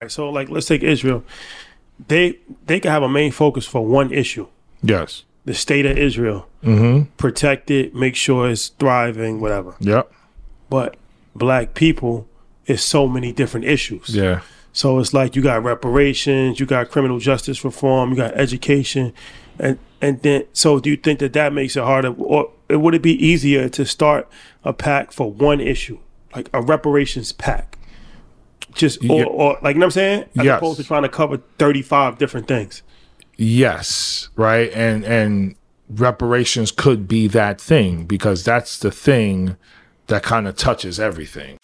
So, like, let's take Israel. They can have a main focus for one issue. Yes. The state of Israel. Protect it, make sure it's thriving, whatever. Yep. But black people is so many different issues. Yeah. So it's like you got reparations, you got criminal justice reform, you got education, and then, so do you think that makes it harder, or would it be easier to start a pack for one issue, like a reparations pack, just or like, you know what I'm saying, as opposed to trying to cover 35 different things? Yes, right, and reparations could be that thing, because that's the thing that kind of touches everything.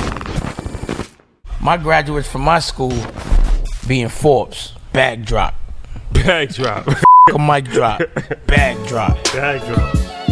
My graduates from my school being Forbes, bag drop. Bag drop. A mic drop, bag drop. Bag drop.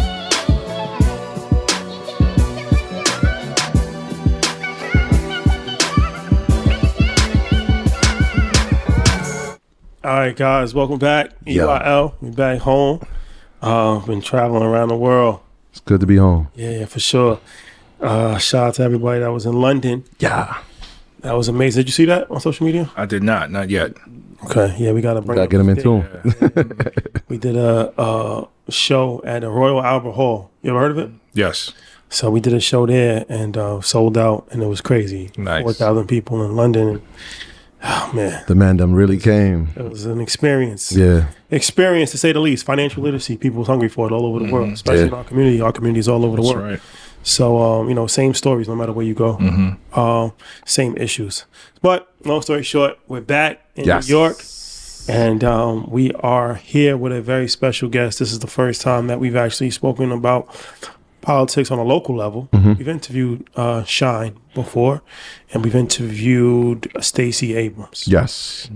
All right, guys, welcome back. EYL, we back home. Been traveling around the world. It's good to be home. Yeah, for sure. Shout out to everybody that was in London. Yeah. That was amazing. Did you see that on social media? I did not yet. Okay, yeah, we gotta get them in tune. We did a show at the Royal Albert Hall. You ever heard of it? Yes. So we did a show there and sold out, and it was crazy. Nice. 4,000 people in London. And, oh man, The man them really came. it was an experience. Yeah. Experience to say the least. Financial literacy, people was hungry for it all over the world, especially in our community. Our communities all over the world. Right. So, same stories no matter where you go. Same issues. But long story short, we're back in New York. And we are here with a very special guest. This is the first time that we've actually spoken about politics on a local level. We've interviewed Shine before, and we've interviewed Stacey Abrams. Yes.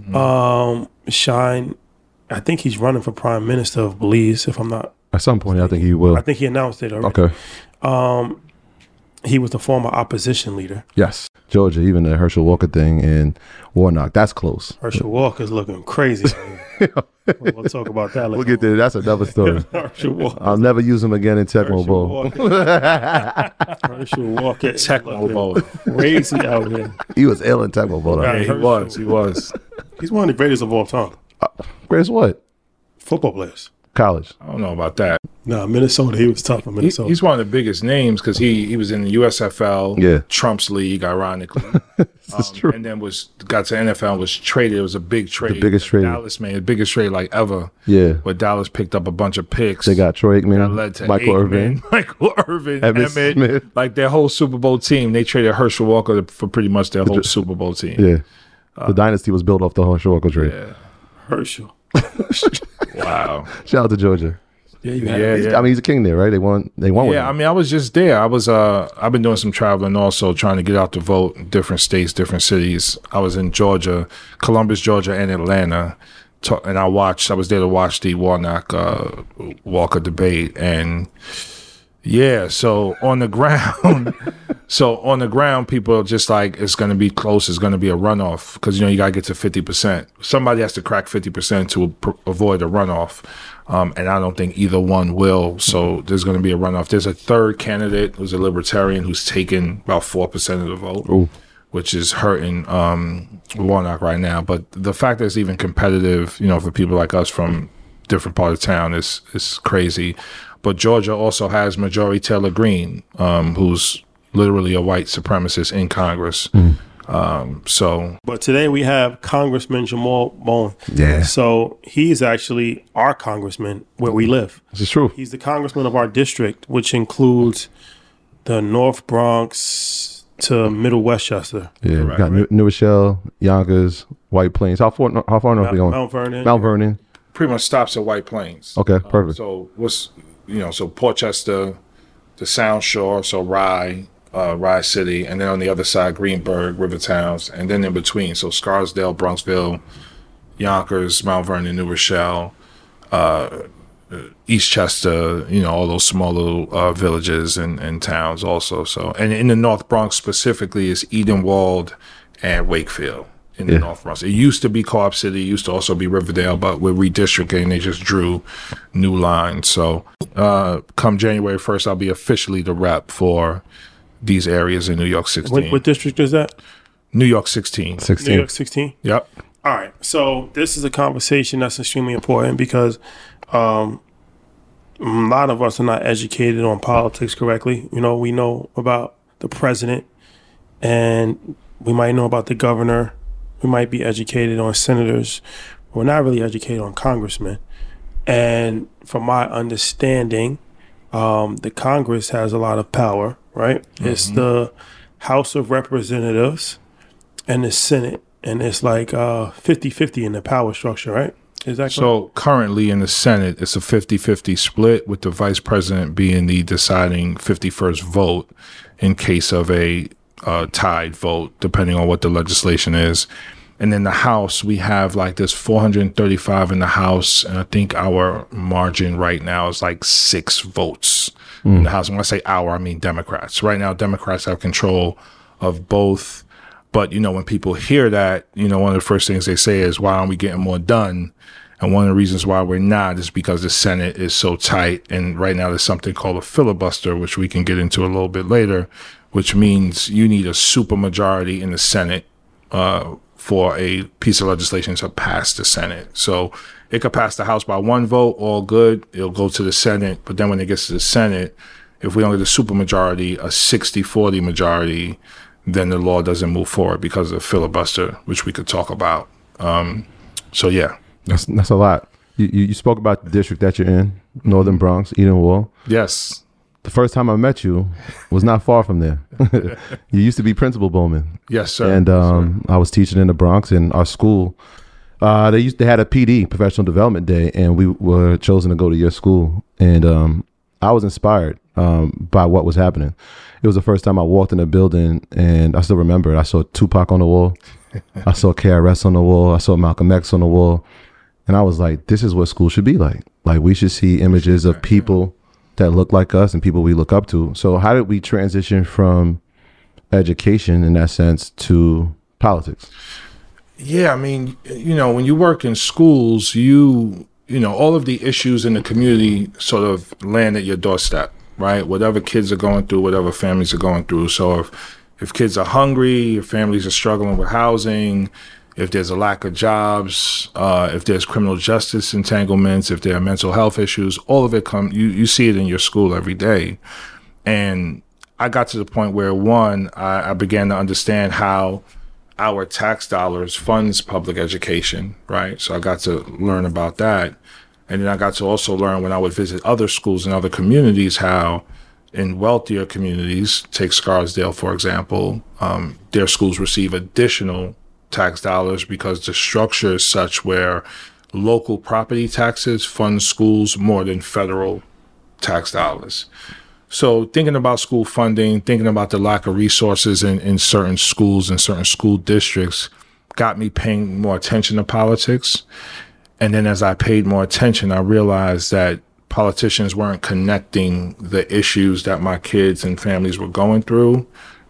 Shine, I think he's running for Prime Minister of Belize, if I'm not. At some point, I think he will. I think he announced it already. Okay. He was the former opposition leader. Yes. Georgia, even the Herschel Walker thing in Warnock, that's close. Herschel Walker's looking crazy. We'll talk about that later. We'll get there. That's another story. Herschel Walker. I'll never use him again in Tecmo Bowl. Herschel Walker. Tecmo Bowl. Crazy out here. He was ill in Tecmo Bowl. Right. He was. He's one of the greatest of all time. Greatest what? Football players. College. I don't know about that. Nah, Minnesota. He was tough in Minnesota. He's one of the biggest names because he was in the USFL, Trump's league, ironically. This is true. And then got to NFL, was traded. It was a big trade. The biggest trade. Dallas made the biggest trade like ever. Yeah. Where Dallas picked up a bunch of picks. They got Troy Aikman, That led to Michael Irvin, Emmett Smith. Like their whole Super Bowl team. They traded Herschel Walker for pretty much their whole Super Bowl team. Yeah. The dynasty was built off the Herschel Walker trade. Yeah. Herschel. Wow. Shout out to Georgia. Yeah, I mean, he's a king there, right? They won with him. I mean, I was just there. I've been doing some traveling also, trying to get out to vote in different states, different cities. I was in Georgia, Columbus, Georgia, and Atlanta. And I was there to watch the Warnock Walker debate. And so on the ground, people are just like, it's going to be close. It's going to be a runoff because, you got to get to 50%. Somebody has to crack 50% to avoid a runoff. And I don't think either one will. So there's going to be a runoff. There's a third candidate who's a libertarian who's taken about 4% of the vote, which is hurting Warnock right now. But the fact that it's even competitive, for people like us from different part of town is crazy. But Georgia also has Marjorie Taylor Greene, who's literally a white supremacist in Congress. But today we have Congressman Jamal Bowman. Yeah. So he's actually our congressman where we live. This is true. He's the congressman of our district, which includes the North Bronx to Middle Westchester. Yeah, we got New Rochelle, Yonkers, White Plains. How far north are we going? Mount Vernon. Pretty much stops at White Plains. Okay, perfect. So Portchester, the Sound Shore, so Rye City, and then on the other side, Greenburgh, River Towns, and then in between, so Scarsdale, Bronxville, Yonkers, Mount Vernon, New Rochelle, Eastchester, all those small little villages and towns also. So, and in the North Bronx specifically is Edenwald and Wakefield in the North Bronx. It used to be Co-op City, it used to also be Riverdale, but with redistricting, they just drew new lines. So come January 1st, I'll be officially the rep for these areas in New York 16. What district is that? New York 16. 16. New York 16? Yep. All right. So this is a conversation that's extremely important because a lot of us are not educated on politics correctly. You know, we know about the president and we might know about the governor. We might be educated on senators. We're not really educated on congressmen. And from my understanding, the Congress has a lot of power, right? Mm-hmm. It's the House of Representatives and the Senate. And it's like 50-50 in the power structure, right? Is that correct? So currently in the Senate, it's a 50-50 split with the vice president being the deciding 51st vote in case of a tied vote, depending on what the legislation is. And in the House, we have like this 435 in the House. And I think our margin right now is like 6 votes in the House. And when I say our, I mean Democrats. Right now, Democrats have control of both. But, you know, when people hear that, you know, one of the first things they say is, why aren't we getting more done? And one of the reasons why we're not is because the Senate is so tight. And right now there's something called a filibuster, which we can get into a little bit later, which means you need a supermajority in the Senate for a piece of legislation to pass the Senate. So it could pass the House by 1 vote, all good. It'll go to the Senate. But then when it gets to the Senate, if we don't get a supermajority, a 60-40 majority, then the law doesn't move forward because of the filibuster, which we could talk about. So, yeah. That's a lot. You spoke about the district that you're in, Northern Bronx, Edenwald. Yes. The first time I met you was not far from there. You used to be Principal Bowman. Yes, sir. And I was teaching in the Bronx, and our school, they had a PD, Professional Development Day, and we were chosen to go to your school. And I was inspired by what was happening. It was the first time I walked in a building, and I still remember it. I saw Tupac on the wall. I saw KRS on the wall. I saw Malcolm X on the wall. And I was like, this is what school should be like. Like, we should see images of people that look like us and people we look up to. So how did we transition from education in that sense to politics? Yeah, I mean, you know, when you work in schools, you know, all of the issues in the community sort of land at your doorstep, right? Whatever kids are going through, whatever families are going through. So if kids are hungry, if families are struggling with housing, if there's a lack of jobs, if there's criminal justice entanglements, if there are mental health issues, all of it you see it in your school every day. And I got to the point where, one, I began to understand how our tax dollars funds public education, right? So I got to learn about that. And then I got to also learn when I would visit other schools in other communities, how in wealthier communities, take Scarsdale, for example, their schools receive additional tax dollars because the structure is such where local property taxes fund schools more than federal tax dollars. So thinking about school funding, thinking about the lack of resources in certain schools and certain school districts got me paying more attention to politics. And then as I paid more attention, I realized that politicians weren't connecting the issues that my kids and families were going through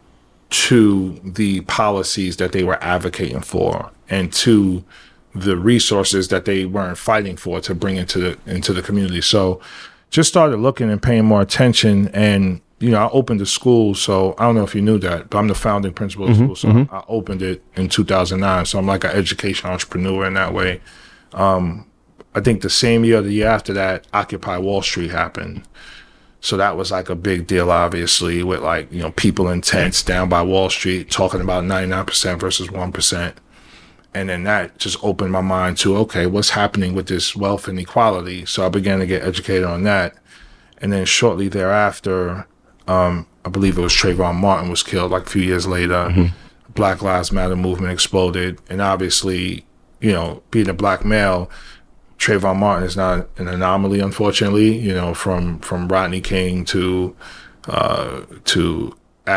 to the policies that they were advocating for and to the resources that they weren't fighting for to bring into the community. So just started looking and paying more attention. And, you know, I opened a school. So I don't know if you knew that, but I'm the founding principal of the school. So I opened it in 2009. So I'm like an education entrepreneur in that way. I think the same year, the year after that, Occupy Wall Street happened. So that was like a big deal, obviously, with like, you know, people in tents down by Wall Street talking about 99% versus 1%. And then that just opened my mind to, okay, what's happening with this wealth inequality? So I began to get educated on that. And then shortly thereafter, I believe it was Trayvon Martin was killed like a few years later. Black Lives Matter movement exploded. And obviously, you know, being a black male, Trayvon Martin is not an anomaly, unfortunately, you know, from Rodney King to Amadou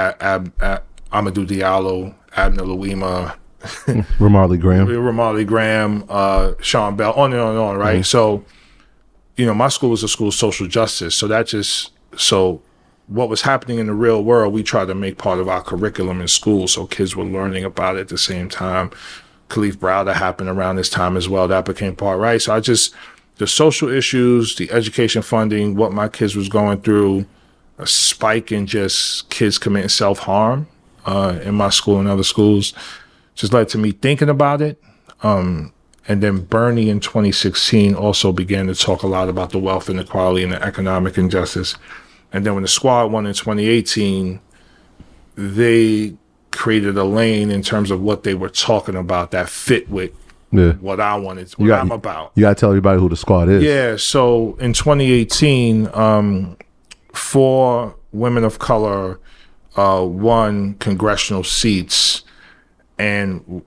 Diallo, Abner Louima, Ramarley Graham, Sean Bell, on and on and on, right? So, you know, my school was a school of social justice. So what was happening in the real world, we tried to make part of our curriculum in school. So kids were learning about it at the same time. Khalif Browder happened around this time as well. That became part, right? So the social issues, the education funding, what my kids was going through, a spike in just kids committing self-harm, in my school and other schools just led to me thinking about it. And then Bernie in 2016 also began to talk a lot about the wealth inequality and the economic injustice. And then when the squad won in 2018, they created a lane in terms of what they were talking about that fit with what I wanted, I'm about. You got to tell everybody who the squad is. Yeah. So in 2018, 4 women of color won congressional seats, and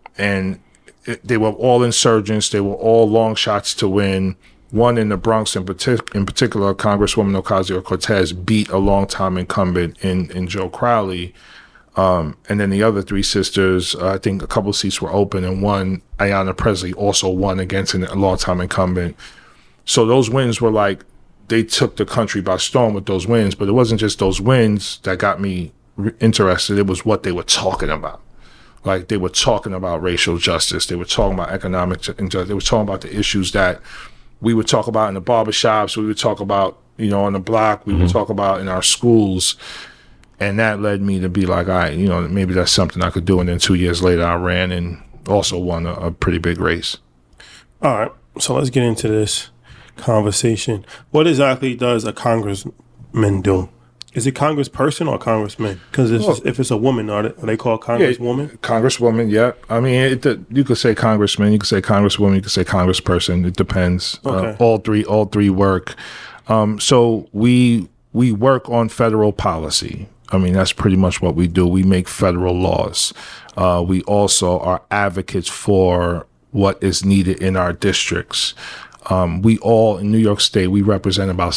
they were all insurgents. They were all long shots to win. One in the Bronx, in particular, Congresswoman Ocasio-Cortez beat a longtime incumbent in Joe Crowley. And then the other 3 sisters, I think a couple of seats were open, and one, Ayanna Pressley, also won against a longtime incumbent. So those wins were like, they took the country by storm with those wins, but it wasn't just those wins that got me interested. It was what they were talking about. Like, they were talking about racial justice. They were talking about economic injustice. They were talking about the issues that we would talk about in the barbershops. We would talk about, on the block. We would talk about in our schools. And that led me to be like, all right, maybe that's something I could do. And then 2 years later, I ran and also won a pretty big race. All right. So let's get into this conversation. What exactly does a congressman do? Is it congressperson or congressman? Because if it's a woman, are they called congresswoman? Yeah, congresswoman, yeah. I mean, you could say congressman, you could say congresswoman, you could say congressperson. It depends. Okay. All three work. So we work on federal policy. I mean, that's pretty much what we do. We make federal laws. We also are advocates for what is needed in our districts. We all, in New York State, we represent about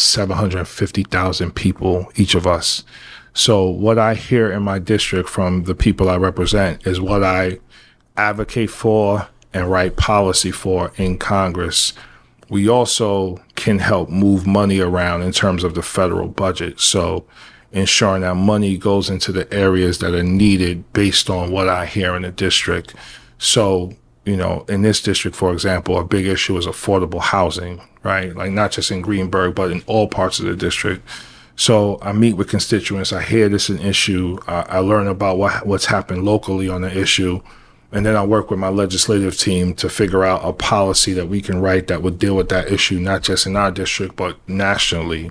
750,000 people, each of us. So what I hear in my district from the people I represent is what I advocate for and write policy for in Congress. We also can help move money around in terms of the federal budget. So ensuring that money goes into the areas that are needed based on what I hear in the district. So, in this district, for example, a big issue is affordable housing, right? Like, not just in Greenburgh, but in all parts of the district. So I meet with constituents. I hear this is an issue. I learn about what's happened locally on the issue. And then I work with my legislative team to figure out a policy that we can write that would deal with that issue, not just in our district, but nationally.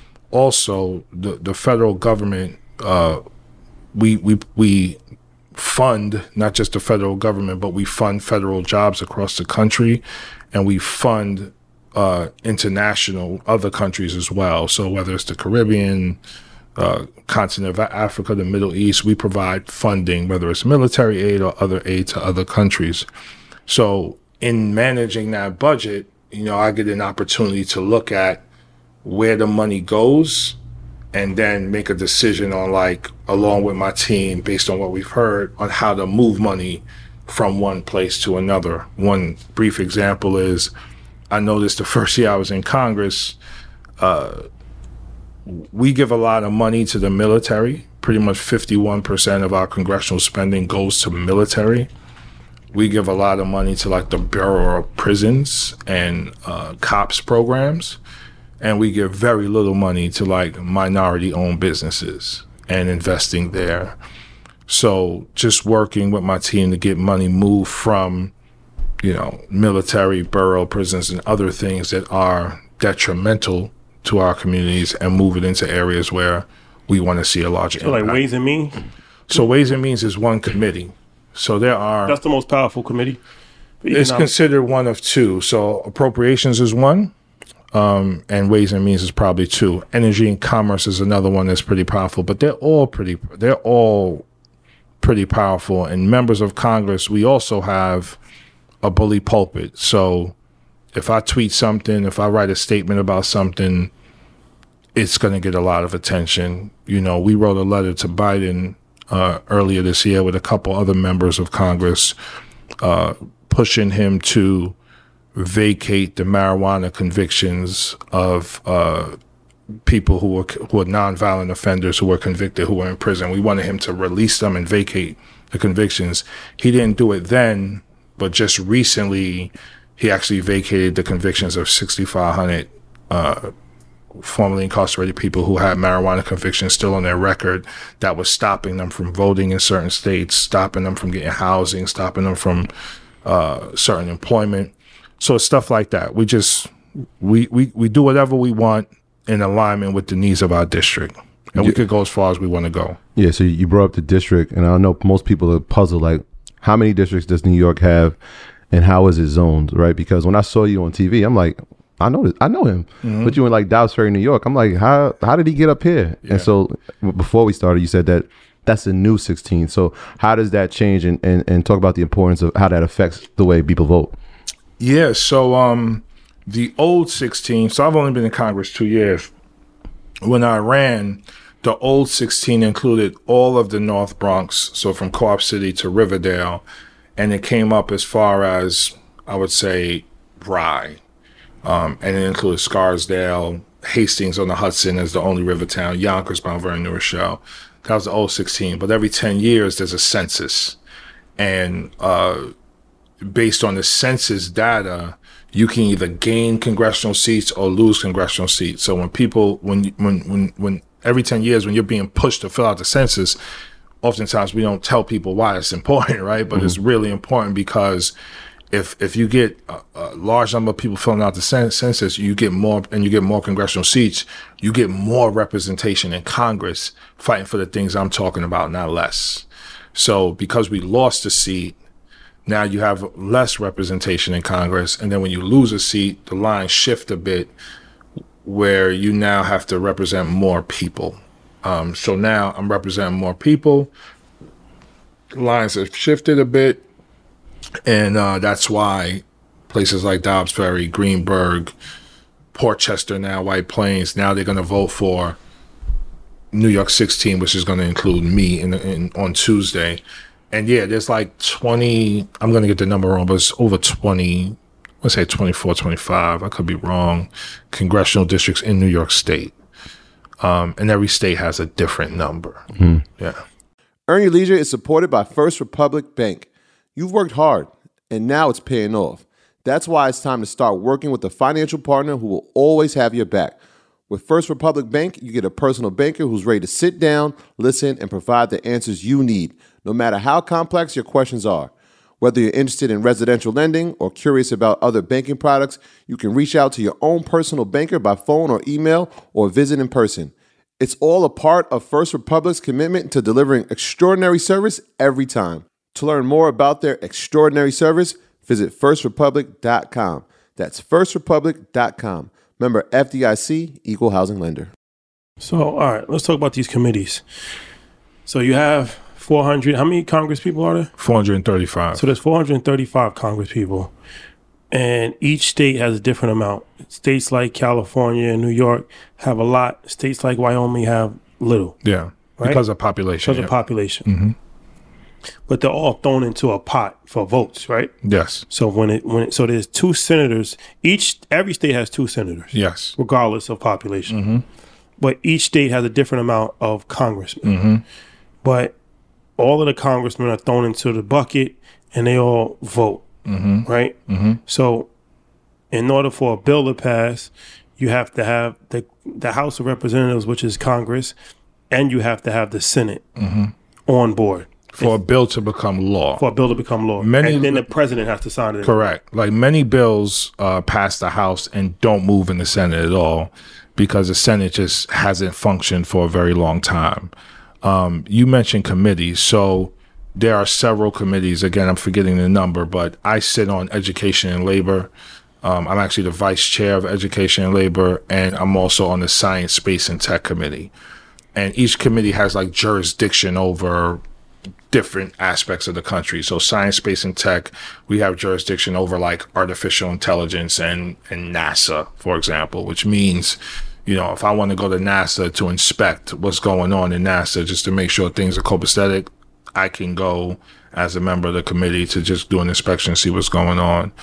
Also, the federal government, we fund not just the federal government, but we fund federal jobs across the country, and we fund international other countries as well. So whether it's the Caribbean, continent of Africa, the Middle East, we provide funding, whether it's military aid or other aid to other countries. So in managing that budget, I get an opportunity to look at where the money goes and then make a decision on, along with my team, based on what we've heard, on how to move money from one place to another. One brief example is, I noticed the first year I was in Congress, we give a lot of money to the military. Pretty much 51% of our congressional spending goes to military. We give a lot of money to the Bureau of Prisons and COPS programs. And we give very little money to minority-owned businesses and investing there. So just working with my team to get money moved from, military, borough, prisons, and other things that are detrimental to our communities, and move it into areas where we want to see a larger impact. So Ways and Means? So Ways and Means is one committee. So that's the most powerful committee? It's considered one of 2. So Appropriations is one. And Ways and Means is probably 2. Energy and Commerce is another one that's pretty powerful, but they're all pretty powerful. And members of Congress, we also have a bully pulpit. So if I tweet something, if I write a statement about something, it's going to get a lot of attention. We wrote a letter to Biden earlier this year with a couple other members of Congress, pushing him to vacate the marijuana convictions of people who were nonviolent offenders who were convicted, who were in prison. We wanted him to release them and vacate the convictions. He didn't do it then, but just recently he actually vacated the convictions of 6,500 formerly incarcerated people who had marijuana convictions still on their record that was stopping them from voting in certain states, stopping them from getting housing, stopping them from certain employment. So it's stuff like that. We do whatever we want in alignment with the needs of our district. And we could go as far as we want to go. Yeah, so you brought up the district, and I know most people are puzzled, like, how many districts does New York have, and how is it zoned, right? Because when I saw you on TV, I'm like, I know him. Mm-hmm. But you in like Dobbs Ferry, New York. I'm like, how did he get up here? Yeah. And so before we started, you said that that's a new 16. So how does that change, and talk about the importance of how that affects the way people vote? Yeah, so the old 16, so I've only been in Congress 2 years. When I ran, the old 16 included all of the North Bronx, so from Co-op City to Riverdale, and it came up as far as, I would say, Rye. And it included Scarsdale, Hastings on the Hudson as the only river town, Yonkers, Mount Vernon, New Rochelle. That was the old 16. But every 10 years, there's a census. And based on the census data, you can either gain congressional seats or lose congressional seats. So when every 10 years, when you're being pushed to fill out the census, oftentimes we don't tell people why it's important, right? But it's really important because if you get a large number of people filling out the census, you get more, and you get more congressional seats, you get more representation in Congress fighting for the things I'm talking about, not less. So because we lost a seat, now you have less representation in Congress. And then when you lose a seat, the lines shift a bit where you now have to represent more people. So now I'm representing more people. Lines have shifted a bit. And that's why places like Dobbs Ferry, Greenburgh, Portchester now, White Plains, now they're going to vote for New York 16, which is going to include me on Tuesday. And yeah, there's like 20, I'm going to get the number wrong, but it's over 20, let's say 24, 25, I could be wrong, congressional districts in New York State. And every state has a different number. Yeah. Earn Your Leisure is supported by First Republic Bank. You've worked hard, and now it's paying off. That's why it's time to start working with a financial partner who will always have your back. With First Republic Bank, you get a personal banker who's ready to sit down, listen, and provide the answers you need, no matter how complex your questions are. Whether you're interested in residential lending or curious about other banking products, you can reach out to your own personal banker by phone or email or visit in person. It's all a part of First Republic's commitment to delivering extraordinary service every time. To learn more about their extraordinary service, visit firstrepublic.com. That's firstrepublic.com. Member FDIC, Equal Housing Lender. So, all right, let's talk about these committees. So you have 400, how many Congress people are there? 435. So there's 435 Congress people, and each state has a different amount. States like California and New York have a lot. States like Wyoming have little. Yeah, right? Because of population. Because of population. But they're all thrown into a pot for votes, right? Yes. So so there's two senators. Every state has two senators. Yes. Regardless of population. But each state has a different amount of congressmen. But all of the congressmen are thrown into the bucket and they all vote, right? So in order for a bill to pass, you have to have the House of Representatives, which is Congress, and you have to have the Senate on board. For a bill to become law. For a bill to become law. And then the president has to sign it. Correct. Like many bills pass the House and don't move in the Senate at all because the Senate just hasn't functioned for a very long time. You mentioned committees. So there are several committees. Again, I'm forgetting the number, but I sit on Education and Labor. I'm actually the vice chair of Education and Labor, and I'm also on the Science, Space, and Tech Committee. And each committee has like jurisdiction over different aspects of the country. So science, space, and tech, we have jurisdiction over like artificial intelligence and NASA, for example, which means, you know, if I want to go to NASA to inspect what's going on in NASA, just to make sure things are copacetic, I can go as a member of the committee to just do an inspection and see what's going on.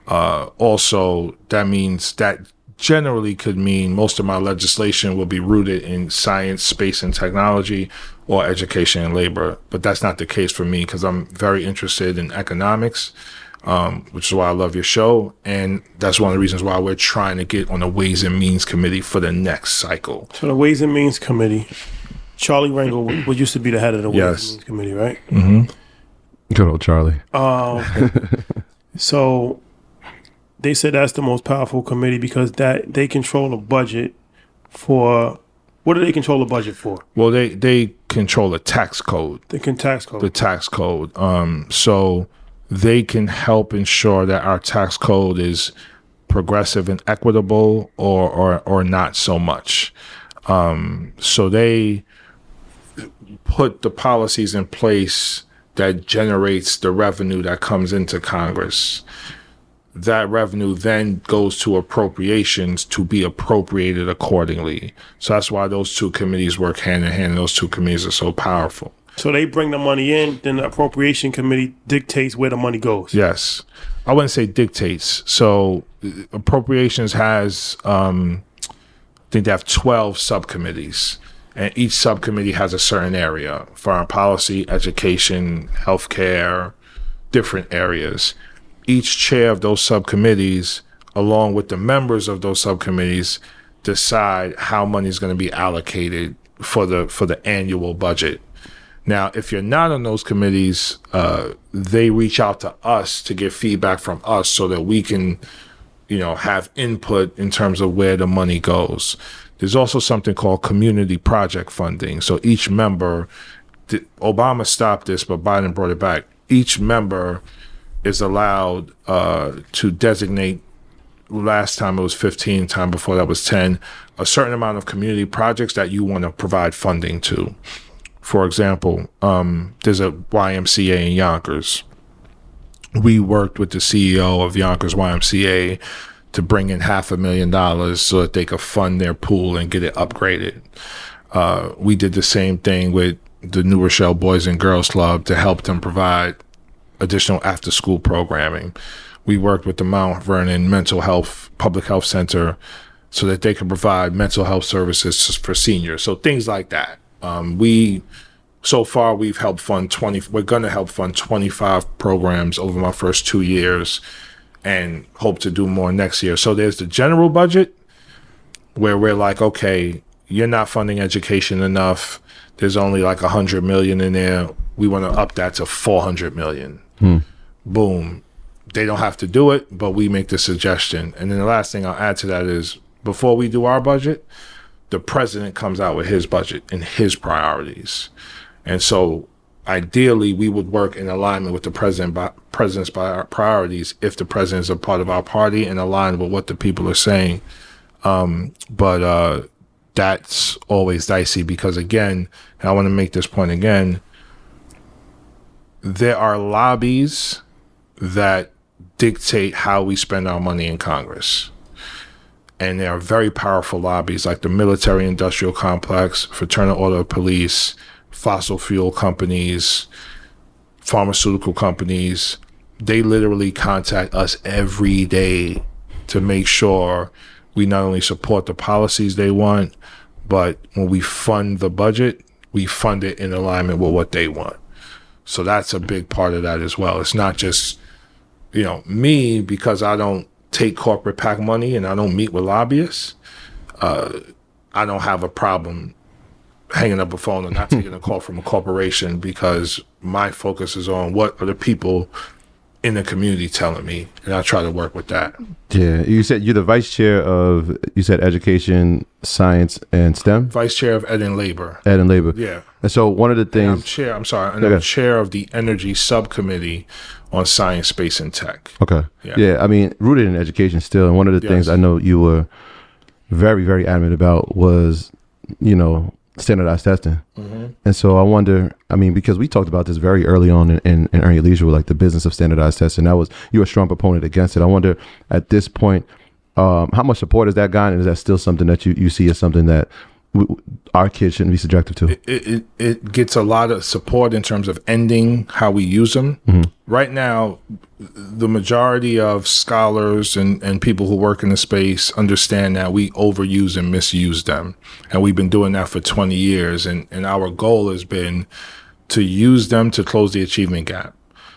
Also, that means that generally could mean most of my legislation will be rooted in science, space, and technology, or education and labor. But that's not the case for me because I'm very interested in economics. which is why I love your show. And that's one of the reasons why we're trying to get on the Ways and Means Committee for the next cycle. So the Ways and Means Committee, Charlie Rangel used to be the head of the Ways and Means Committee, right? Mm-hmm. Good old Charlie. So they said that's the most powerful committee because that they control the budget for. What do they control the budget for? Well, they control the tax code. The tax code. The tax code. So they can help ensure that our tax code is progressive and equitable, or not so much. So they put the policies in place that generates the revenue that comes into Congress. That revenue then goes to appropriations to be appropriated accordingly. So that's why those two committees work hand in hand. And those two committees are so powerful. So they bring the money in, then the appropriation committee dictates where the money goes. Yes. I wouldn't say dictates. So appropriations has, I think they have 12 subcommittees. And each subcommittee has a certain area: foreign policy, education, healthcare, different areas. Each chair of those subcommittees, along with the members of those subcommittees, decide how money is going to be allocated for the annual budget. Now, if you're not on those committees, they reach out to us to get feedback from us so that we can, have input in terms of where the money goes. There's also something called community project funding. So each member, Obama stopped this, but Biden brought it back. Each member is allowed to designate, last time it was 15, time before that was 10, a certain amount of community projects that you want to provide funding to. For example, there's a YMCA in Yonkers. We worked with the CEO of Yonkers YMCA to bring in $500,000 so that they could fund their pool and get it upgraded. We did the same thing with the New Rochelle Boys and Girls Club to help them provide additional after-school programming. We worked with the Mount Vernon Mental Health Public Health Center so that they could provide mental health services for seniors. So things like that. So far we've helped fund we're going to help fund 25 programs over my first 2 years and hope to do more next year. So there's the general budget where we're like, okay, you're not funding education enough. There's only like $100 million in there. We want to up that to $400 million. Boom. They don't have to do it, but we make the suggestion. And then the last thing I'll add to that is, before we do our budget, the president comes out with his budget and his priorities. And so ideally we would work in alignment with the president's priorities if the president is a part of our party and aligned with what the people are saying. But that's always dicey because, again, and I want to make this point again, there are lobbies that dictate how we spend our money in Congress. And there are very powerful lobbies like the military industrial complex, Fraternal Order of Police, fossil fuel companies, pharmaceutical companies. They literally contact us every day to make sure we not only support the policies they want, but when we fund the budget, we fund it in alignment with what they want. So that's a big part of that as well. It's not just, me, because I don't take corporate PAC money and I don't meet with lobbyists. I don't have a problem hanging up a phone and not taking a call from a corporation because my focus is on what are the people in the community telling me, and I try to work with that. Yeah, you said you're the vice chair of, education, science, and STEM? Vice chair of Ed and Labor. Ed and Labor. Yeah. And so one of the things... I'm chair of the Energy Subcommittee on Science, Space, and Tech. Okay. Yeah, I mean, rooted in education still, and one of the things I know you were very, very adamant about was, standardized testing. And so I wonder, because we talked about this very early on in Earn Your Leisure, with like the business of standardized testing. You were a strong proponent against it. I wonder at this point, how much support has that gotten? Is that still something that you see as something that our kids shouldn't be subjected to? It gets a lot of support in terms of ending how we use them. Right now, the majority of scholars and people who work in the space understand that we overuse and misuse them. And we've been doing that for 20 years. And our goal has been to use them to close the achievement gap.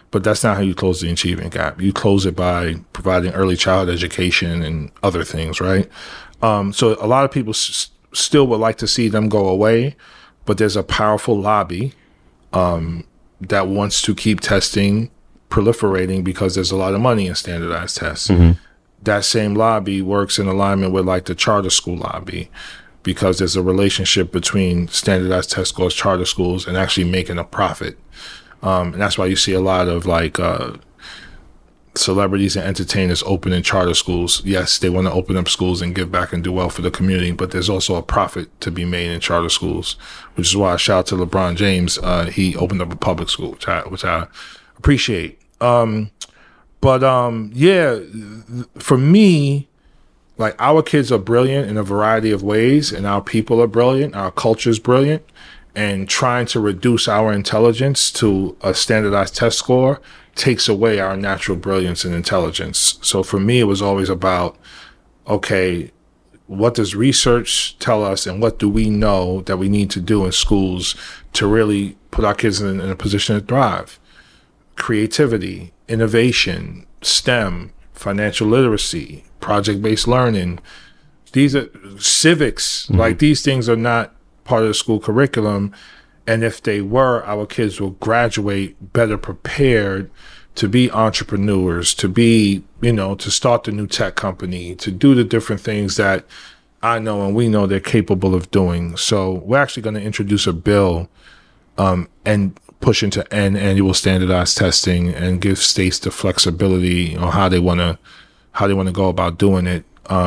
But that's not how you close the achievement gap. You close it by providing early childhood education and other things, right? So a lot of people still would like to see them go away, but there's a powerful lobby that wants to keep testing proliferating because there's a lot of money in standardized tests. That same lobby works in alignment with like the charter school lobby, because there's a relationship between standardized test scores, charter schools, and actually making a profit. And that's why you see a lot of like celebrities and entertainers opening charter schools. Yes, they want to open up schools and give back and do well for the community, but there's also a profit to be made in charter schools, which is why I shout out to LeBron James. He opened up a public school, which I appreciate. Yeah, for me, like, our kids are brilliant in a variety of ways, and our people are brilliant, our culture is brilliant, and trying to reduce our intelligence to a standardized test score takes away our natural brilliance and intelligence. So for me, it was always about, okay, what does research tell us, and what do we know that we need to do in schools to really put our kids in a position to thrive? Creativity, innovation, STEM, financial literacy, project-based learning. These are civics. Like, these things are not part of the school curriculum. And if they were, our kids will graduate better prepared to be entrepreneurs, to be, to start the new tech company, to do the different things that I know and we know they're capable of doing. So we're actually going to introduce a bill and push into annual standardized testing and give states the flexibility on how they want to go about doing it.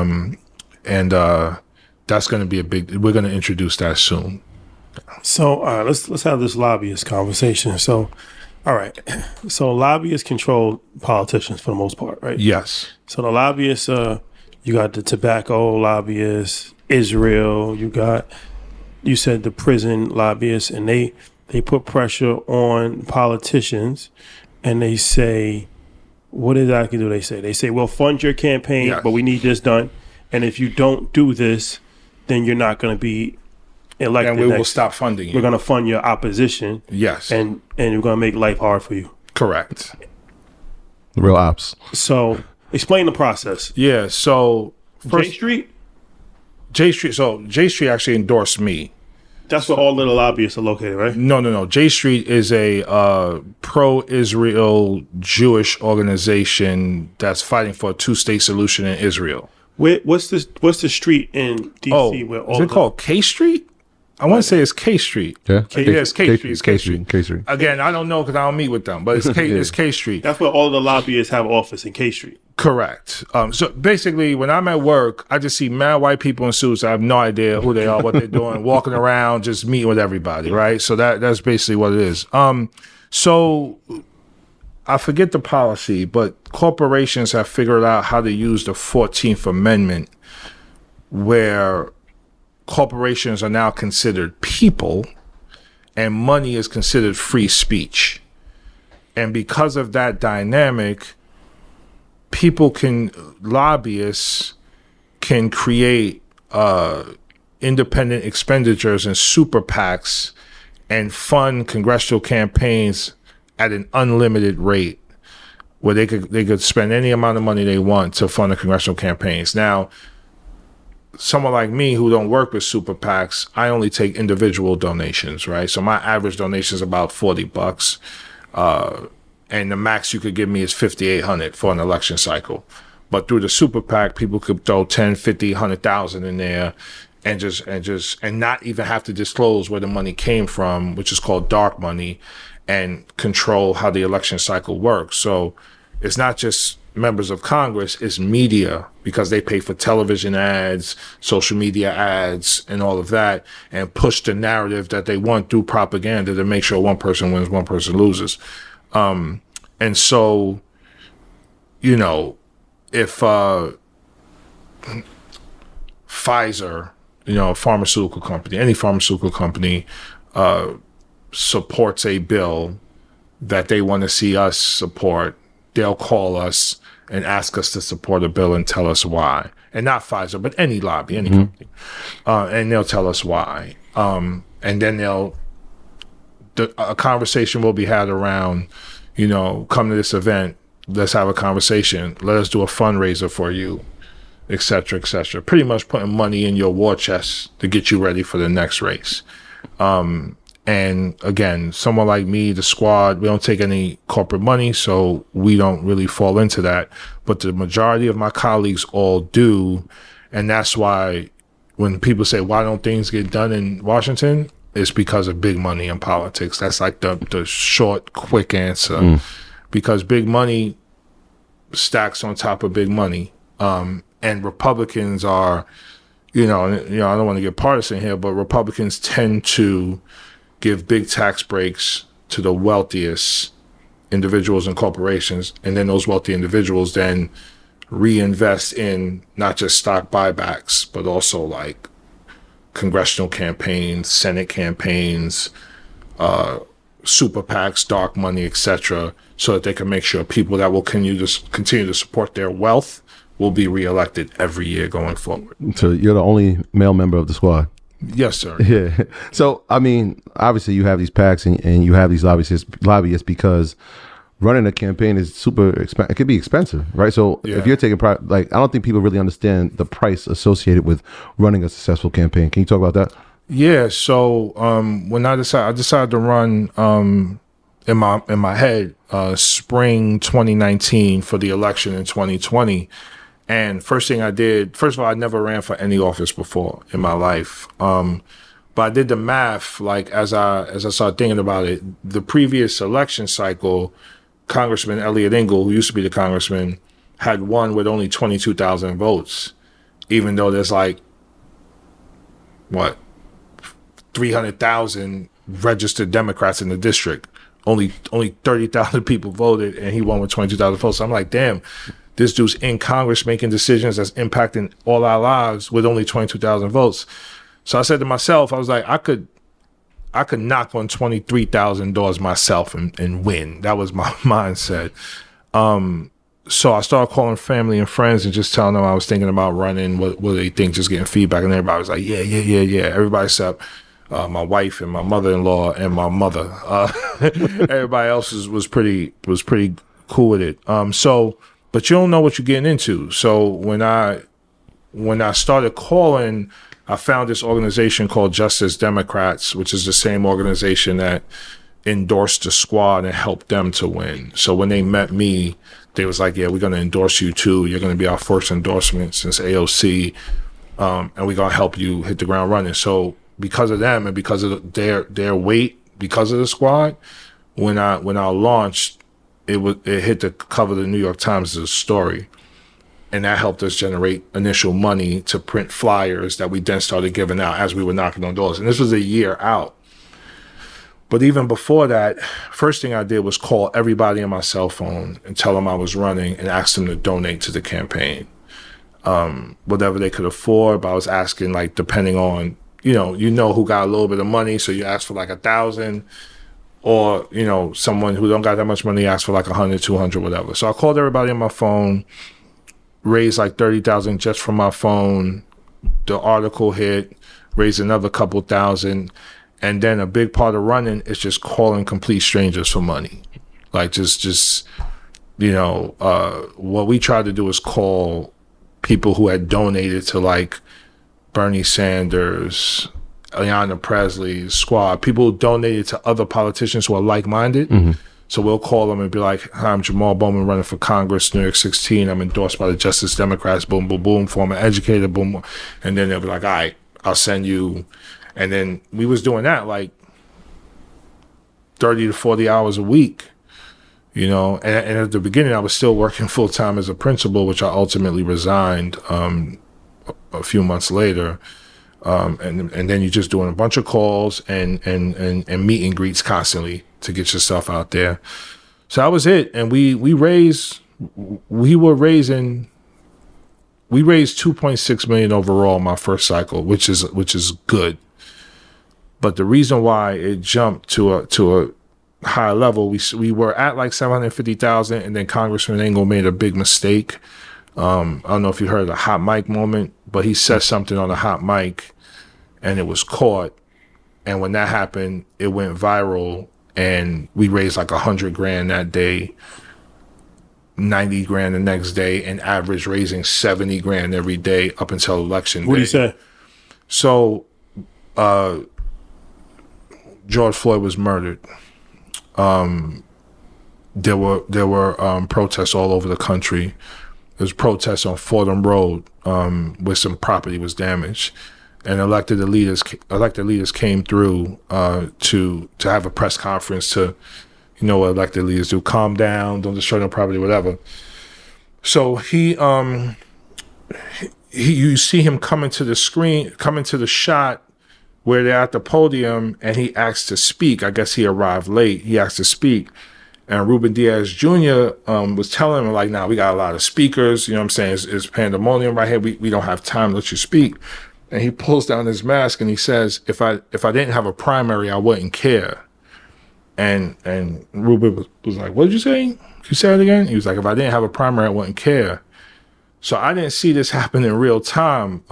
That's going to be we're going to introduce that soon. So let's have this lobbyist conversation. So, all right. So lobbyists control politicians for the most part, right? Yes. So the lobbyists, you got the tobacco lobbyists, Israel, you said the prison lobbyists, and they put pressure on politicians, and they say, what exactly do they say? They say, we'll fund your campaign, yes, but we need this done. And if you don't do this, then you're not going to be elected. And we will stop funding you. We're going to fund your opposition. Yes. And we're going to make life hard for you. Correct. Real ops. So explain the process. Yeah. So J Street. So J Street actually endorsed me. That's where all little lobbyists are located, right? No. J Street is a pro-Israel Jewish organization that's fighting for a two-state solution in Israel. What's the street in DC where all is it called K Street? I want to say it's K Street. Yeah, it's K Street. It's K Street. K Street. Again, I don't know because I don't meet with them, but it's K. It's K Street. That's where all the lobbyists have office, in K Street. Correct. So basically, when I'm at work, I just see mad white people in suits. I have no idea who they are, what they're doing, walking around, just meeting with everybody, right? So that's basically what it is. So I forget the policy, but corporations have figured out how to use the 14th Amendment, where corporations are now considered people and money is considered free speech. And because of that dynamic, lobbyists can create independent expenditures and super PACs and fund congressional campaigns at an unlimited rate, where they could spend any amount of money they want to fund the congressional campaigns. Now, someone like me who don't work with super PACs, I only take individual donations, right? So my average donation is about $40. And the max you could give me is $5,800 for an election cycle. But through the super PAC, people could throw 10, 50, 100,000 in there and not even have to disclose where the money came from, which is called dark money, and control how the election cycle works. So it's not just members of Congress, it's media, because they pay for television ads, social media ads, and all of that, and push the narrative that they want through propaganda to make sure one person wins, one person loses. And so, if Pfizer, a pharmaceutical company, any pharmaceutical company, supports a bill that they want to see us support, they'll call us and ask us to support a bill and tell us why. And not Pfizer, but any lobby, any company. And they'll tell us why. And then a conversation will be had around, you know, come to this event. Let's have a conversation. Let us do a fundraiser for you, et cetera, et cetera. Pretty much putting money in your war chest to get you ready for the next race. And again, someone like me, the squad, we don't take any corporate money, so we don't really fall into that. But the majority of my colleagues all do. And that's why when people say, why don't things get done in Washington? It's because of big money in politics. That's like the short, quick answer. Because big money stacks on top of big money. And Republicans are, you know, I don't want to get partisan here, but Republicans tend to give big tax breaks to the wealthiest individuals and corporations, and then those wealthy individuals then reinvest in not just stock buybacks, but also like congressional campaigns, Senate campaigns, super PACs, dark money, etc., so that they can make sure people that will continue to support their wealth will be reelected every year going forward. So you're the only male member of the squad? Yes, sir. Yeah. So, I mean, obviously you have these PACs and you have these lobbyists because running a campaign is super expensive. It could be expensive, right? So if you're taking I don't think people really understand the price associated with running a successful campaign. Can you talk about that? Yeah. So when I decided to run in my head spring 2019 for the election in 2020. And first thing I did, first of all, I never ran for any office before in my life. But I did the math, like as I started thinking about it, the previous election cycle, Congressman Eliot Engel, who used to be the congressman, had won with only 22,000 votes, even though there's like, 300,000 registered Democrats in the district. Only 30,000 people voted, and he won with 22,000 votes. So I'm like, damn. This dude's in Congress making decisions that's impacting all our lives with only 22,000 votes. So I said to myself, I was like, I could knock on 23,000 doors myself and win. That was my mindset. So I started calling family and friends and just telling them I was thinking about running, what they think, just getting feedback. And everybody was like, yeah. Everybody except my wife and my mother-in-law and my mother. Everybody else was pretty cool with it. But you don't know what you're getting into. So when I started calling, I found this organization called Justice Democrats, which is the same organization that endorsed the squad and helped them to win. So when they met me, they was like, yeah, we're going to endorse you too. You're going to be our first endorsement since AOC. And we're going to help you hit the ground running. So because of them and because of their weight, because of the squad, when I launched, it hit the cover of the New York Times as a story. And that helped us generate initial money to print flyers that we then started giving out as we were knocking on doors. And this was a year out. But even before that, first thing I did was call everybody on my cell phone and tell them I was running and ask them to donate to the campaign. Whatever they could afford, but I was asking, like, depending on, you know who got a little bit of money, so you ask for like 1,000. Or, someone who don't got that much money asks for like 100, 200, whatever. So I called everybody on my phone, raised like 30,000 just from my phone. The article hit, raised another couple thousand. And then a big part of running is just calling complete strangers for money. Like just what we tried to do is call people who had donated to like Bernie Sanders, Ayanna Presley's squad, people who donated to other politicians who are like-minded. Mm-hmm. So we'll call them and be like, hi, I'm Jamal Bowman running for Congress, New York 16. I'm endorsed by the Justice Democrats, boom, boom, boom, former educator, boom, boom. And then they'll be like, all right, I'll send you. And then we was doing that like 30 to 40 hours a week, and at the beginning I was still working full-time as a principal, which I ultimately resigned a few months later. And then you're just doing a bunch of calls and meet and greets constantly to get yourself out there. So that was it. And we raised $2.6 million overall my first cycle, which is good. But the reason why it jumped to a higher level, we were at like 750,000, and then Congressman Engel made a big mistake. I don't know if you heard the hot mic moment, but he said something on the hot mic and it was caught. And when that happened, it went viral and we raised like $100,000 that day, $90,000 the next day, and average raising $70,000 every day up until election day. What do you say? So, George Floyd was murdered. There were protests all over the country. There was protests on Fordham Road where some property was damaged, and elected leaders came through to have a press conference to, you know what elected leaders do, calm down, don't destroy no property, whatever. So you see him coming to the shot where they're at the podium, and he asked to speak. I guess he arrived late. He asked to speak. And Ruben Diaz Jr. Was telling him, like, nah, we got a lot of speakers. You know what I'm saying? It's pandemonium right here. We don't have time to let you speak. And he pulls down his mask and he says, if I didn't have a primary, I wouldn't care. And Ruben was like, what did you say? Can you say it again? He was like, if I didn't have a primary, I wouldn't care. So I didn't see this happen in real time.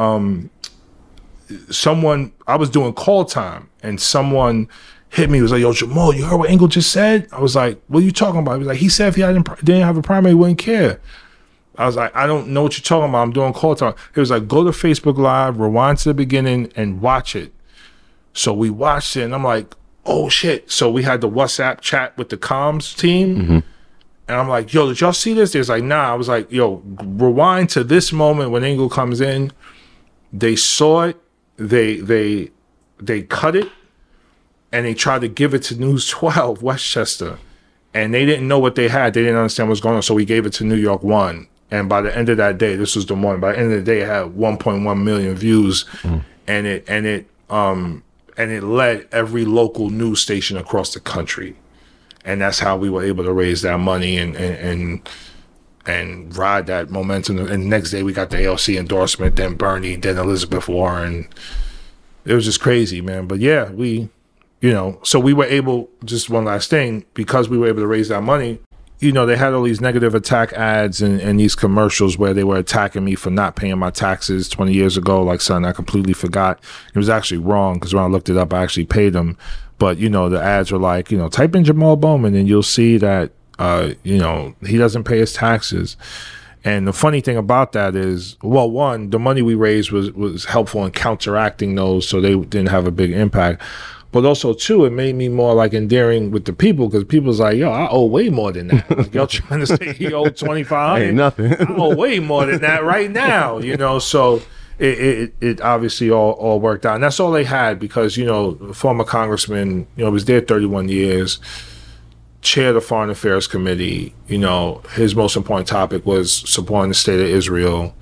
I was doing call time, and someone hit me. He was like, yo, Jamal, you heard what Engel just said? I was like, what are you talking about? He was like, he said if he didn't have a primary, he wouldn't care. I was like, I don't know what you're talking about. I'm doing call time. He was like, go to Facebook Live, rewind to the beginning, and watch it. So we watched it, and I'm like, oh, shit. So we had the WhatsApp chat with the comms team. Mm-hmm. And I'm like, yo, did y'all see this? They was like, nah. I was like, yo, rewind to this moment when Engel comes in. They saw it. They cut it. And they tried to give it to News 12, Westchester. And they didn't know what they had. They didn't understand what's going on. So we gave it to New York 1. And by the end of that day, this was the morning. By the end of the day, it had 1.1 million views. Mm. And it led every local news station across the country. And that's how we were able to raise that money and ride that momentum. And the next day we got the ALC endorsement, then Bernie, then Elizabeth Warren. It was just crazy, man. But yeah, so we were able, just one last thing, because we were able to raise that money, they had all these negative attack ads and these commercials where they were attacking me for not paying my taxes 20 years ago. Like, son, I completely forgot. It was actually wrong, because when I looked it up, I actually paid them. But, the ads were like, type in Jamal Bowman and you'll see that, he doesn't pay his taxes. And the funny thing about that is, well, one, the money we raised was helpful in counteracting those, so they didn't have a big impact. But also, too, it made me more like endearing with the people, because people's like, yo, I owe way more than that. Like, y'all trying to say he owed $2,500? Ain't nothing. I owe way more than that right now, So it obviously all worked out. And that's all they had, because, the former congressman, was there 31 years, chaired the Foreign Affairs Committee. His most important topic was supporting the state of Israel.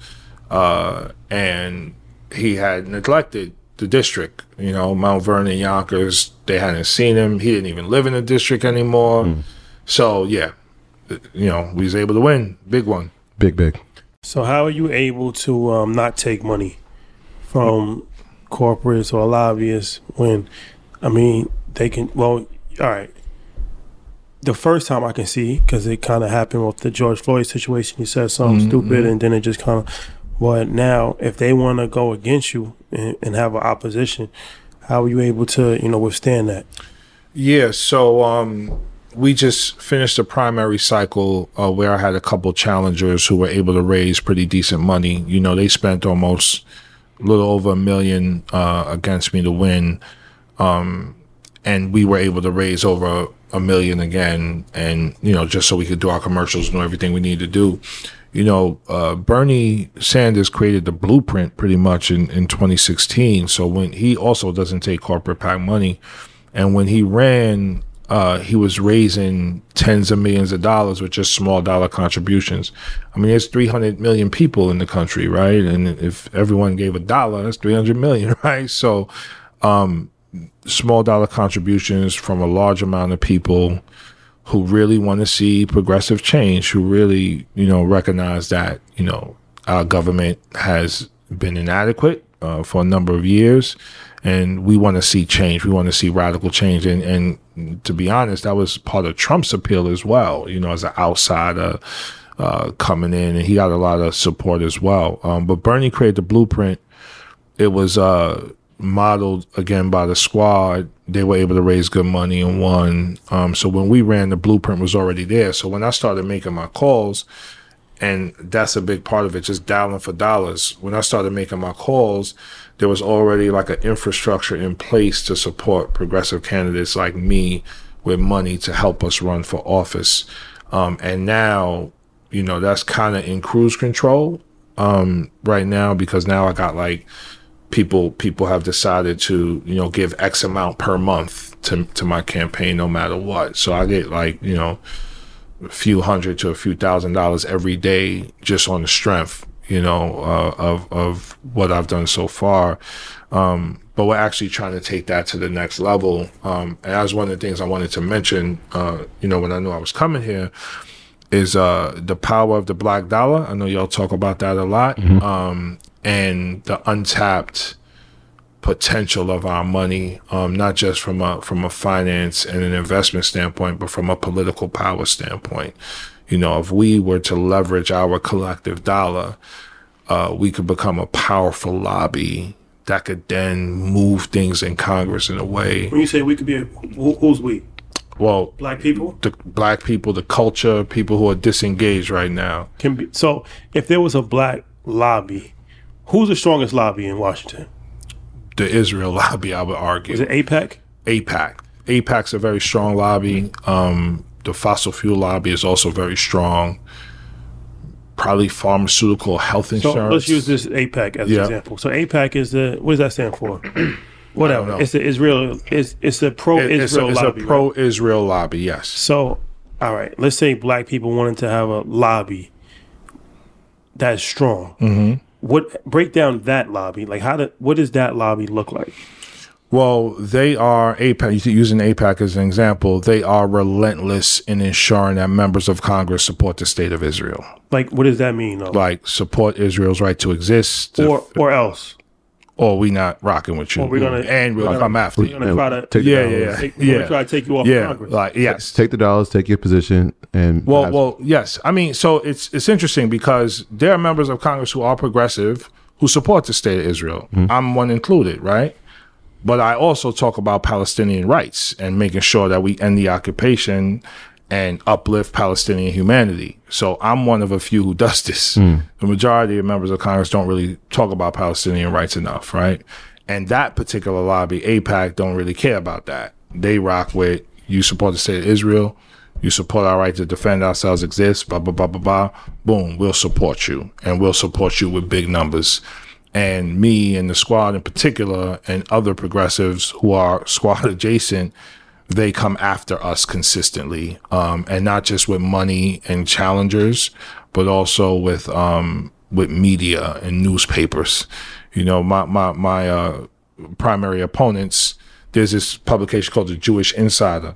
And he had neglected the district, Mount Vernon, Yonkers. They hadn't seen him. He didn't even live in the district anymore. Mm. So yeah, we was able to win. Big one. Big. So how are you able to not take money from corporates or lobbyists when, they can, well, all right. The first time I can see, because it kind of happened with the George Floyd situation, he said something stupid and then it just kind of, but now if they want to go against you and have an opposition, how are you able to, withstand that? Yeah, so we just finished the primary cycle where I had a couple challengers who were able to raise pretty decent money. They spent almost a little over $1 million against me to win. And we were able to raise over $1 million again, and just so we could do our commercials and do everything we need to do. Bernie Sanders created the blueprint pretty much in 2016. So when he also doesn't take corporate PAC money, and when he ran, he was raising tens of millions of dollars with just small dollar contributions. There's 300 million people in the country, right? And if everyone gave $1, that's 300 million, right? So, small dollar contributions from a large amount of people who really want to see progressive change, who really, recognize that, our government has been inadequate for a number of years, and we want to see change. We want to see radical change. And to be honest, that was part of Trump's appeal as well, as an outsider coming in, and he got a lot of support as well. But Bernie created the blueprint. It was modeled again by the squad. They were able to raise good money and won. So when we ran, the blueprint was already there. So when I started making my calls, and that's a big part of it, just dialing for dollars. When I started making my calls, there was already like an infrastructure in place to support progressive candidates like me with money to help us run for office. And now, you know, that's kind of in cruise control right now, because now I got like people have decided to, you know, give X amount per month to my campaign no matter what. So I get like, you know, a few $100 to a few $1,000s every day just on the strength, you know, of what I've done so far. But we're actually trying to take that to the next level. And that was one of the things I wanted to mention, you know, when I knew I was coming here, is the power of the black dollar. I know y'all talk about that a lot. Mm-hmm. And the untapped potential of our money, not just from a finance and an investment standpoint, but from a political power standpoint. You know, if we were to leverage our collective dollar, we could become a powerful lobby that could then move things in Congress in a way. When you say we could be, who's we? Well, black people? The black people, the culture, people who are disengaged right now. Can be. So if there was a black lobby, who's the strongest lobby in Washington? The Israel lobby, I would argue. Is it AIPAC? AIPAC. AIPAC's a very strong lobby. The fossil fuel lobby is also very strong. Probably pharmaceutical health insurance. So let's use this AIPAC as an example. So AIPAC is what does that stand for? Whatever. It's the Israel. It's a pro-Israel lobby. It's a pro-Israel lobby. Yes. So, all right. Let's say black people wanted to have a lobby that's strong. Mm-hmm. Break down that lobby? Like what does that lobby look like? Well, they are AIPAC. Using AIPAC as an example, they are relentless in ensuring that members of Congress support the state of Israel. Like, what does that mean? Though? Like, support Israel's right to exist, or else. Or we not rocking with you, or we're gonna come after you. We're gonna try to try to take you off Congress. Like, yes, take the dollars, take your position, and yes. I mean, so it's interesting because there are members of Congress who are progressive who support the state of Israel. Mm-hmm. I'm one included, right? But I also talk about Palestinian rights and making sure that we end the occupation and uplift Palestinian humanity. So I'm one of a few who does this. The majority of members of Congress don't really talk about Palestinian rights enough, right? And that particular lobby, AIPAC, don't really care about that. They rock with, you support the state of Israel, you support our right to defend ourselves exist, blah, blah, blah, blah, blah. Boom, we'll support you. And we'll support you with big numbers. And me and the squad in particular and other progressives who are squad adjacent, they come after us consistently, and not just with money and challengers, but also with media and newspapers. You know, my primary opponents, there's this publication called the Jewish Insider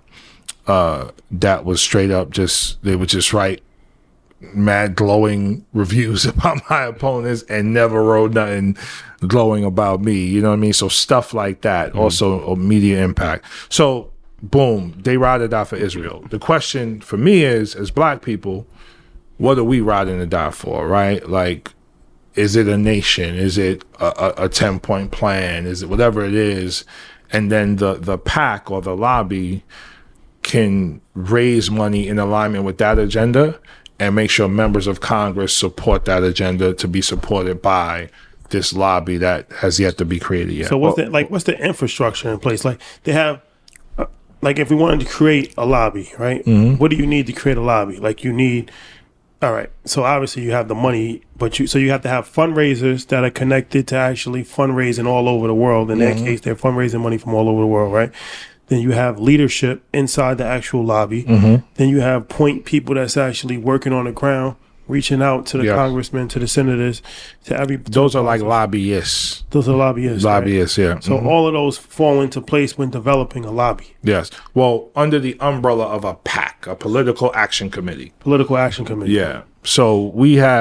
that was straight up they would just write mad glowing reviews about my opponents and never wrote nothing glowing about me. You know what I mean? So stuff like that, also media impact. So boom, they ride or die for Israel. The question for me is, as black people, what are we riding or die for, right? Like, is it a nation? Is it a 10-point plan? Is it whatever it is? And then the PAC or the lobby can raise money in alignment with that agenda and make sure members of Congress support that agenda to be supported by this lobby that has yet to be created yet. So what's the infrastructure in place? Like they have, like if we wanted to create a lobby, right? Mm-hmm. What do you need to create a lobby? Like you need, all right. So obviously you have the money, but you have to have fundraisers that are connected to actually fundraising all over the world. In that case, they're fundraising money from all over the world, right? Then you have leadership inside the actual lobby. Mm-hmm. Then you have point people that's actually working on the ground, reaching out to the congressmen, to the senators, to every. Those are like lobbyists. Those are lobbyists. Lobbyists, right? Yeah. So all of those fall into place when developing a lobby. Yes. Well, under the umbrella of a PAC, a political action committee. Political action committee. Yeah. So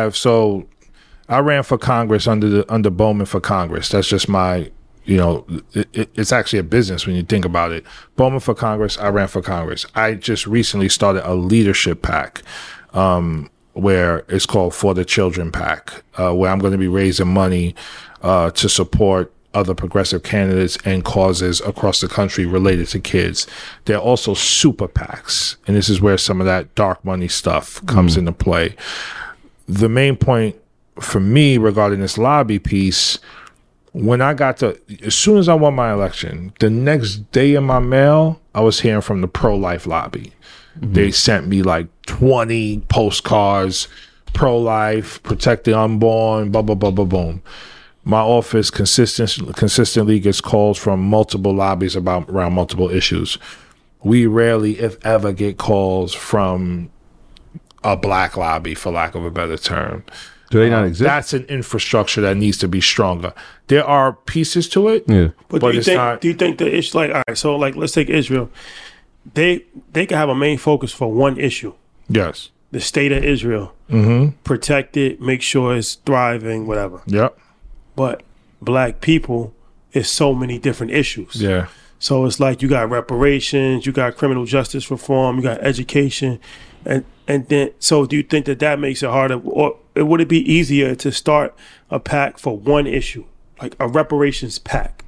I ran for Congress under Bowman for Congress. That's just my. You know, it's actually a business when you think about it. Bowman for Congress, I ran for Congress. I just recently started a leadership PAC where it's called For the Children PAC, where I'm going to be raising money to support other progressive candidates and causes across the country related to kids. They're also super PACs, and this is where some of that dark money stuff comes into play. The main point for me regarding this lobby piece, when I got as soon as I won my election, the next day in my mail, I was hearing from the pro-life lobby. They sent me like 20 postcards, pro-life, protect the unborn, blah, blah, blah, blah, boom. My office consistently gets calls from multiple lobbies around multiple issues. We rarely, if ever, get calls from a black lobby, for lack of a better term. Do they not exist? That's an infrastructure that needs to be stronger. There are pieces to it, but do you think the issue, like, all right, so like, let's take Israel. They can have a main focus for one issue. Yes. The state of Israel. Protect it, make sure it's thriving, whatever. Yep. But black people is so many different issues. Yeah. So it's like you got reparations, you got criminal justice reform, you got education, and then, so do you think that makes it harder, or would it be easier to start a PAC for one issue, like a reparations PAC,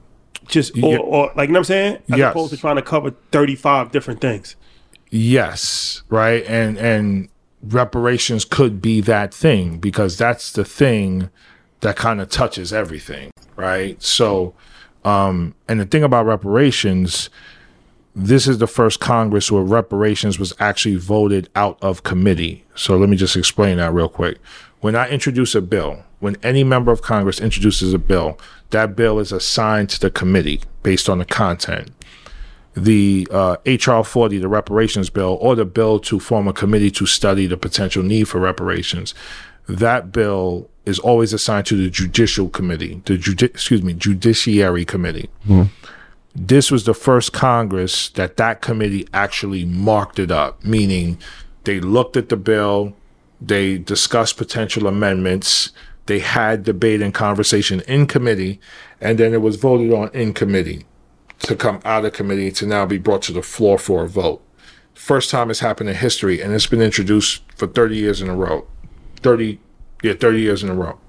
or like, you know what I'm saying, as opposed to trying to cover 35 different things? Yes, right, and reparations could be that thing, because that's the thing that kind of touches everything, right? So, and the thing about reparations, this is the first Congress where reparations was actually voted out of committee. So let me just explain that real quick. When I introduce a bill, when any member of Congress introduces a bill, that bill is assigned to the committee based on the content. The HR 40, the reparations bill, or the bill to form a committee to study the potential need for reparations, that bill is always assigned to the judicial committee, judiciary committee. This was the first Congress that committee actually marked it up, meaning they looked at the bill, they discussed potential amendments, they had debate and conversation in committee, and then it was voted on in committee to come out of committee to now be brought to the floor for a vote. First time it's happened in history, and it's been introduced for 30 years in a row. 30 years in a row.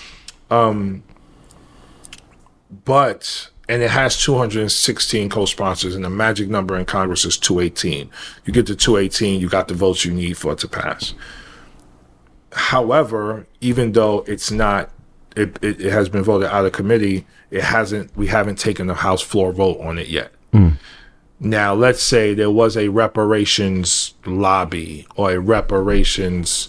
And it has 216 co-sponsors, and the magic number in Congress is 218. You get to 218, you got the votes you need for it to pass. However, even though it's not, it has been voted out of committee, we haven't taken the House floor vote on it yet. Now, let's say there was a reparations lobby or a reparations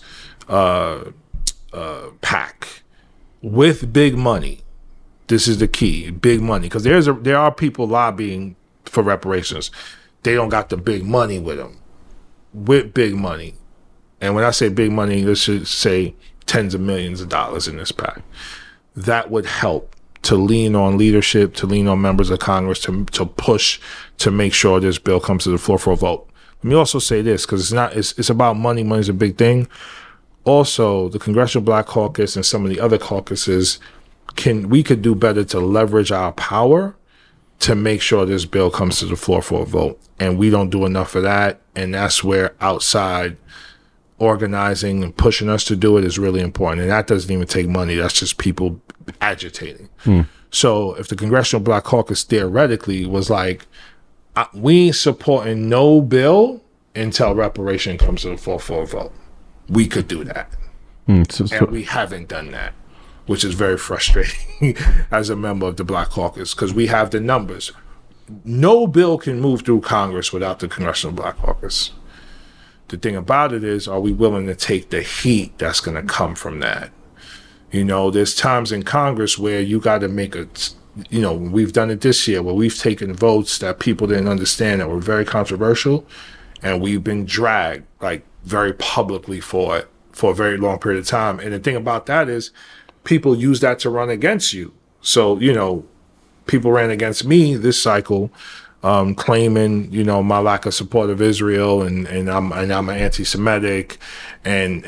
PAC with big money. This is the key, big money, because there are people lobbying for reparations. They don't got the big money with them. With big money, and when I say big money, let's just say tens of millions of dollars in this PAC. That would help to lean on leadership, to lean on members of Congress, to push to make sure this bill comes to the floor for a vote. Let me also say this, because it's about money. Money's a big thing. Also, the Congressional Black Caucus and some of the other caucuses, we could do better to leverage our power to make sure this bill comes to the floor for a vote. And we don't do enough of that. And that's where outside organizing and pushing us to do it is really important. And that doesn't even take money. That's just people agitating. So if the Congressional Black Caucus theoretically was like, we ain't supporting no bill until reparation comes to the floor for a vote, we could do that. And we haven't done that, which is very frustrating as a member of the Black Caucus, because we have the numbers. No bill can move through Congress without the Congressional Black Caucus. The thing about it is, are we willing to take the heat that's going to come from that? You know, there's times in Congress where you got to make we've done it this year, where we've taken votes that people didn't understand that were very controversial, and we've been dragged like very publicly for it for a very long period of time. And the thing about that is, people use that to run against you. So, people ran against me this cycle, claiming, my lack of support of Israel, and I'm an anti-Semitic, and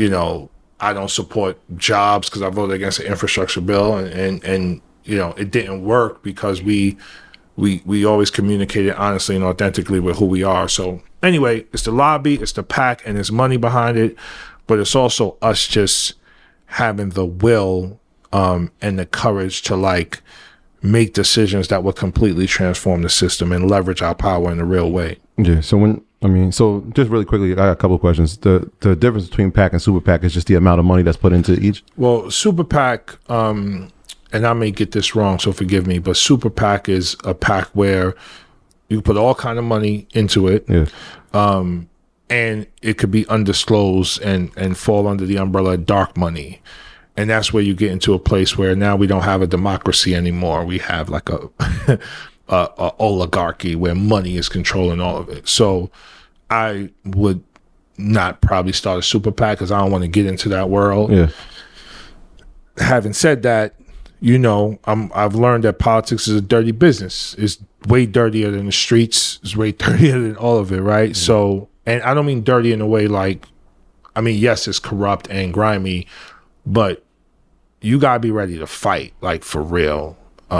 I don't support jobs because I voted against the infrastructure bill, and it didn't work because we always communicated honestly and authentically with who we are. So anyway, it's the lobby, it's the PAC, and there's money behind it, but it's also us just having the will and the courage to like make decisions that would completely transform the system and leverage our power in a real way. Yeah. So so just really quickly, I got a couple of questions. The difference between PAC and Super PAC is just the amount of money that's put into each? Well, Super PAC, and I may get this wrong, so forgive me, but Super PAC is a PAC where you put all kind of money into it. Yeah. And it could be undisclosed and fall under the umbrella of dark money. And that's where you get into a place where now we don't have a democracy anymore. We have like a oligarchy where money is controlling all of it. So I would not probably start a Super PAC because I don't want to get into that world. Yeah. Having said that, I've learned that politics is a dirty business. It's way dirtier than the streets. It's way dirtier than all of it, right? Mm-hmm. So, and I don't mean dirty in a way like, yes, it's corrupt and grimy, but you gotta be ready to fight, like for real,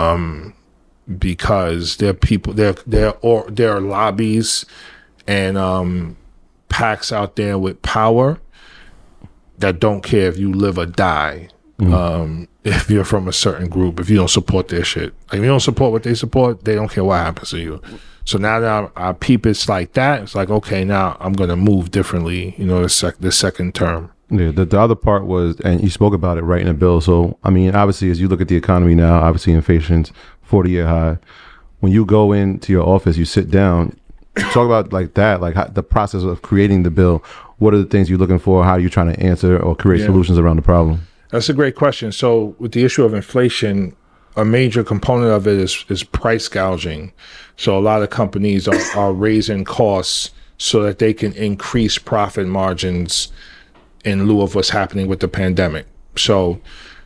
because there are people, there are lobbies and PACs out there with power that don't care if you live or die. Mm-hmm. If you're from a certain group, if you don't support their shit, like if you don't support what they support, they don't care what happens to you. So now that I peep it's like that, it's like, okay, now I'm going to move differently, the second term. Yeah, the other part was, and you spoke about it right in the bill. So, obviously, as you look at the economy now, obviously inflation's 40-year high. When you go into your office, you sit down, talk about like that, like how, the process of creating the bill. What are the things you're looking for? How are you trying to answer or create solutions around the problem? That's a great question. So with the issue of inflation, a major component of it is price gouging. So a lot of companies are raising costs so that they can increase profit margins in lieu of what's happening with the pandemic. So,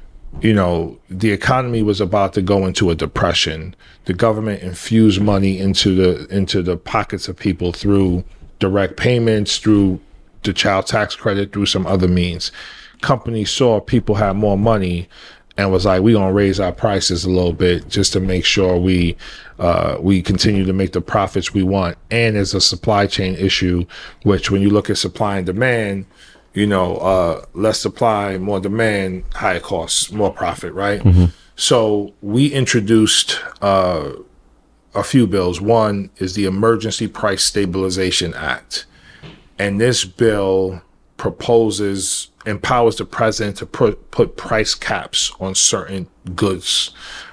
the economy was about to go into a depression. The government infused money into the pockets of people through direct payments, through the child tax credit, through some other means. Companies saw people had more money and was like, we're going to raise our prices a little bit just to make sure we continue to make the profits we want. And there's a supply chain issue, which when you look at supply and demand, less supply, more demand, higher costs, more profit, right? Mm-hmm. So we introduced a few bills. One is the Emergency Price Stabilization Act. And this bill empowers the president to put price caps on certain goods.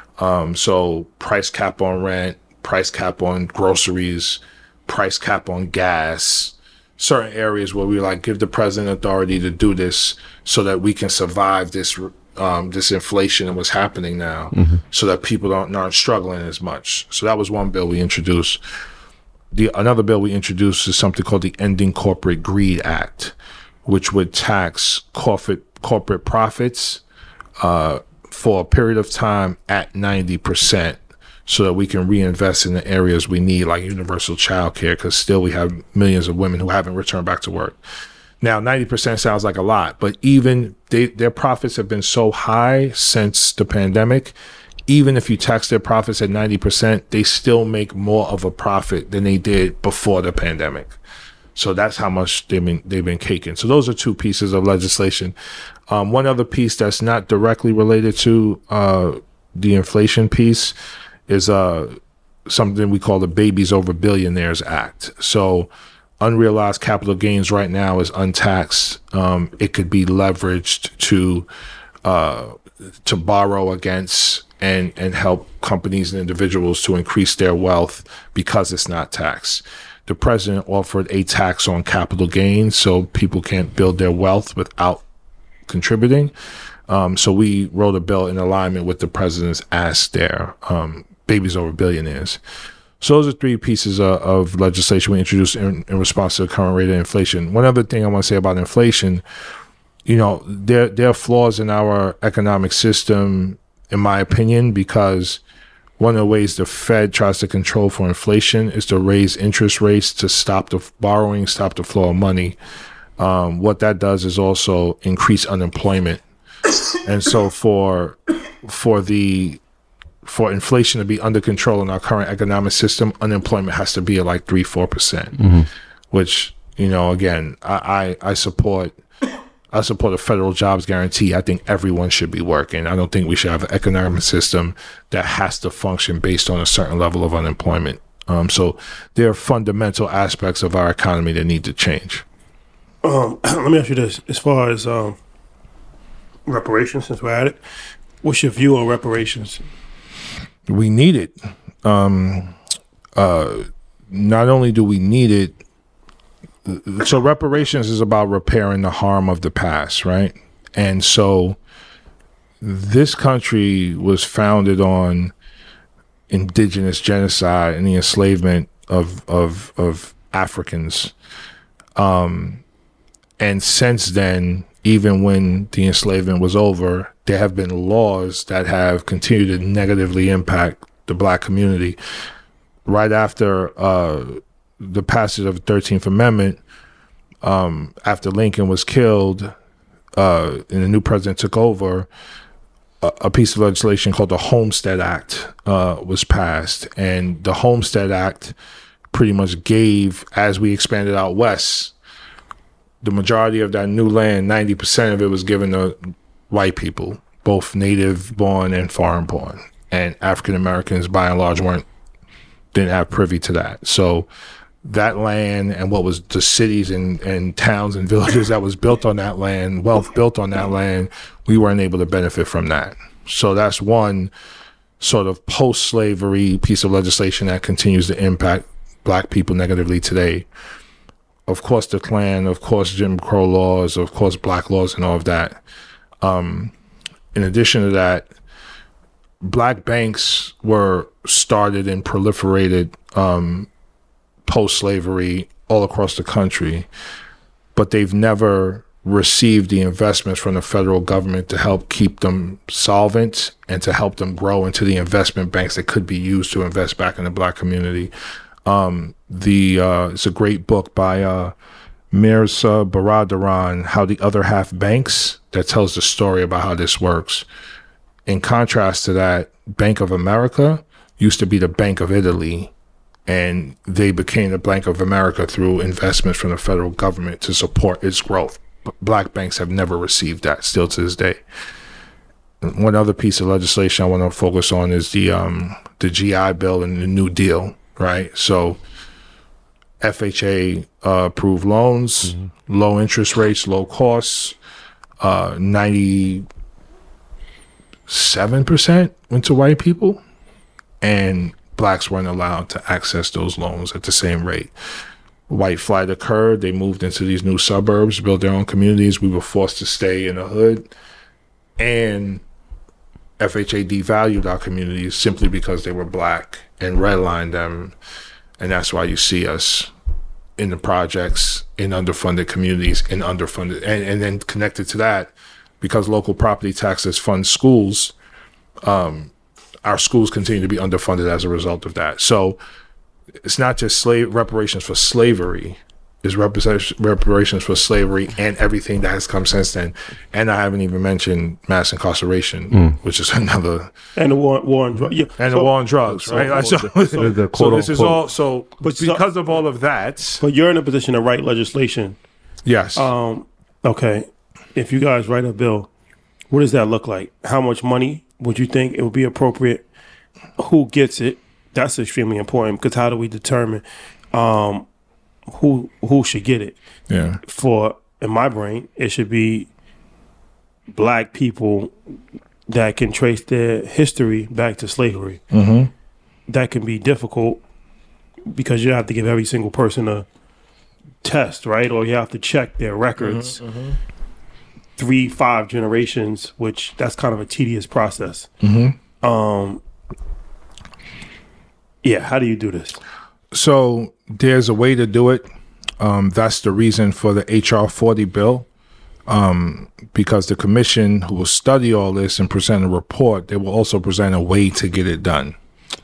So price cap on rent, price cap on groceries, price cap on gas, certain areas where we give the president authority to do this so that we can survive this inflation and what's happening now, mm-hmm. so that people aren't struggling as much. So that was one bill we introduced. Another bill we introduced is something called the Ending Corporate Greed Act, which would tax corporate profits for a period of time at 90%, so that we can reinvest in the areas we need, like universal child care, because still we have millions of women who haven't returned back to work. Now, 90% sounds like a lot, but even their profits have been so high since the pandemic. Even if you tax their profits at 90%, they still make more of a profit than they did before the pandemic. So that's how much they've been caking. So those are two pieces of legislation. One other piece that's not directly related to the inflation piece is something we call the Babies Over Billionaires Act. So unrealized capital gains right now is untaxed. It could be leveraged to borrow against and help companies and individuals to increase their wealth because it's not taxed. The president offered a tax on capital gains so people can't build their wealth without contributing. So we wrote a bill in alignment with the president's ask there, Babies Over Billionaires. So those are three pieces of legislation we introduced in response to the current rate of inflation. One other thing I want to say about inflation, there are flaws in our economic system, in my opinion, because one of the ways the Fed tries to control for inflation is to raise interest rates to stop the borrowing, stop the flow of money. What that does is also increase unemployment. And so for inflation to be under control in our current economic system, unemployment has to be at 3-4%, mm-hmm. which, again, I support I support a federal jobs guarantee. I think everyone should be working. I don't think we should have an economic system that has to function based on a certain level of unemployment. So there are fundamental aspects of our economy that need to change. Let me ask you this. As far as reparations, since we're at it, what's your view on reparations? We need it. Not only do we need it, so reparations is about repairing the harm of the past, right? And so this country was founded on indigenous genocide and the enslavement of Africans. And since then, even when the enslavement was over, there have been laws that have continued to negatively impact the Black community. Right after the passage of the 13th Amendment, after Lincoln was killed and the new president took over, a piece of legislation called the Homestead Act was passed. And the Homestead Act pretty much gave, as we expanded out west, the majority of that new land, 90% of it was given to white people, both native born and foreign born. And African Americans, by and large, didn't have privy to that. So that land and what was the cities and towns and villages that was built on that land, wealth built on that land, we weren't able to benefit from that. So that's one sort of post-slavery piece of legislation that continues to impact Black people negatively today. Of course, the Klan, of course, Jim Crow laws, of course, Black laws and all of that. In addition to that, Black banks were started and proliferated post-slavery all across the country, but they've never received the investments from the federal government to help keep them solvent and to help them grow into the investment banks that could be used to invest back in the Black community. It's a great book by Mirza Baradaran, How the Other Half Banks, that tells the story about how this works. In contrast to that, Bank of America used to be the Bank of Italy, and they became the Bank of America through investments from the federal government to support its growth. Black banks have never received that, still to this day. One other piece of legislation I want to focus on is the GI Bill and the New Deal, right? So FHA approved loans, low interest rates, low costs, 97% went to white people, and Blacks weren't allowed to access those loans at the same rate. White flight occurred. They moved into these new suburbs, built their own communities. We were forced to stay in the hood, and FHA devalued our communities simply because they were Black and redlined them. And that's why you see us in the projects, in underfunded communities, in underfunded, and then connected to that, because local property taxes fund schools, our schools continue to be underfunded as a result of that. So it's not just reparations for slavery, it's reparations for slavery and everything that has come since then. And I haven't even mentioned mass incarceration, which is another. And the war on drugs. Yeah. And the war on drugs, right? So this is all, so because of all of that. But you're in a position to write legislation. Yes. Okay. If you guys write a bill, what does that look like? How much money would you think it would be appropriate? Who gets it? That's extremely important, because how do we determine who should get it? Yeah. In my brain, it should be Black people that can trace their history back to slavery. Mm-hmm. That can be difficult because you have to give every single person a test, right? Or you have to check their records 3-5 generations, which that's kind of a tedious process. Yeah, how do you do this? So there's a way to do it. That's the reason for the HR 40 bill, because the commission who will study all this and present a report, they will also present a way to get it done.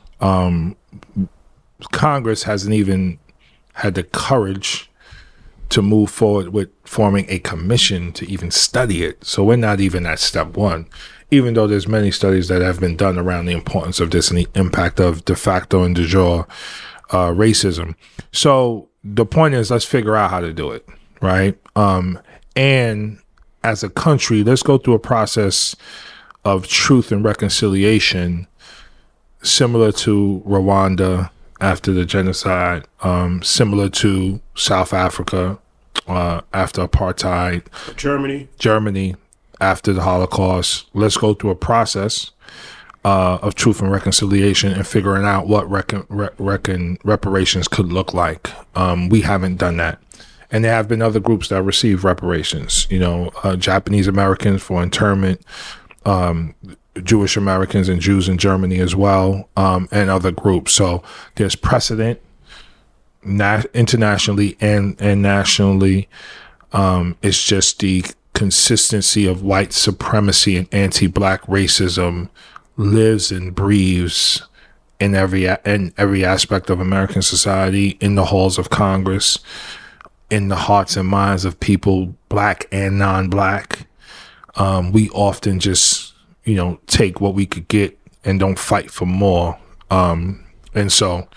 Congress hasn't even had the courage to move forward with forming a commission to even study it. So we're not even at step one, even though there's many studies that have been done around the importance of this and the impact of de facto and de jure racism. So the point is, let's figure out how to do it, right? And as a country, let's go through a process of truth and reconciliation, similar to Rwanda after the genocide, similar to South Africa after apartheid, Germany after the Holocaust. Let's go through a process of truth and reconciliation and figuring out what reparations could look like. We haven't done that. And there have been other groups that receive reparations, Japanese Americans for internment, Jewish Americans and Jews in Germany as well, and other groups. So there's precedent internationally and nationally. It's just the consistency of white supremacy and anti-black racism lives and breathes in every aspect of American society, in the halls of Congress, in the hearts and minds of people, black and non-black. We often just, take what we could get and don't fight for more. And so,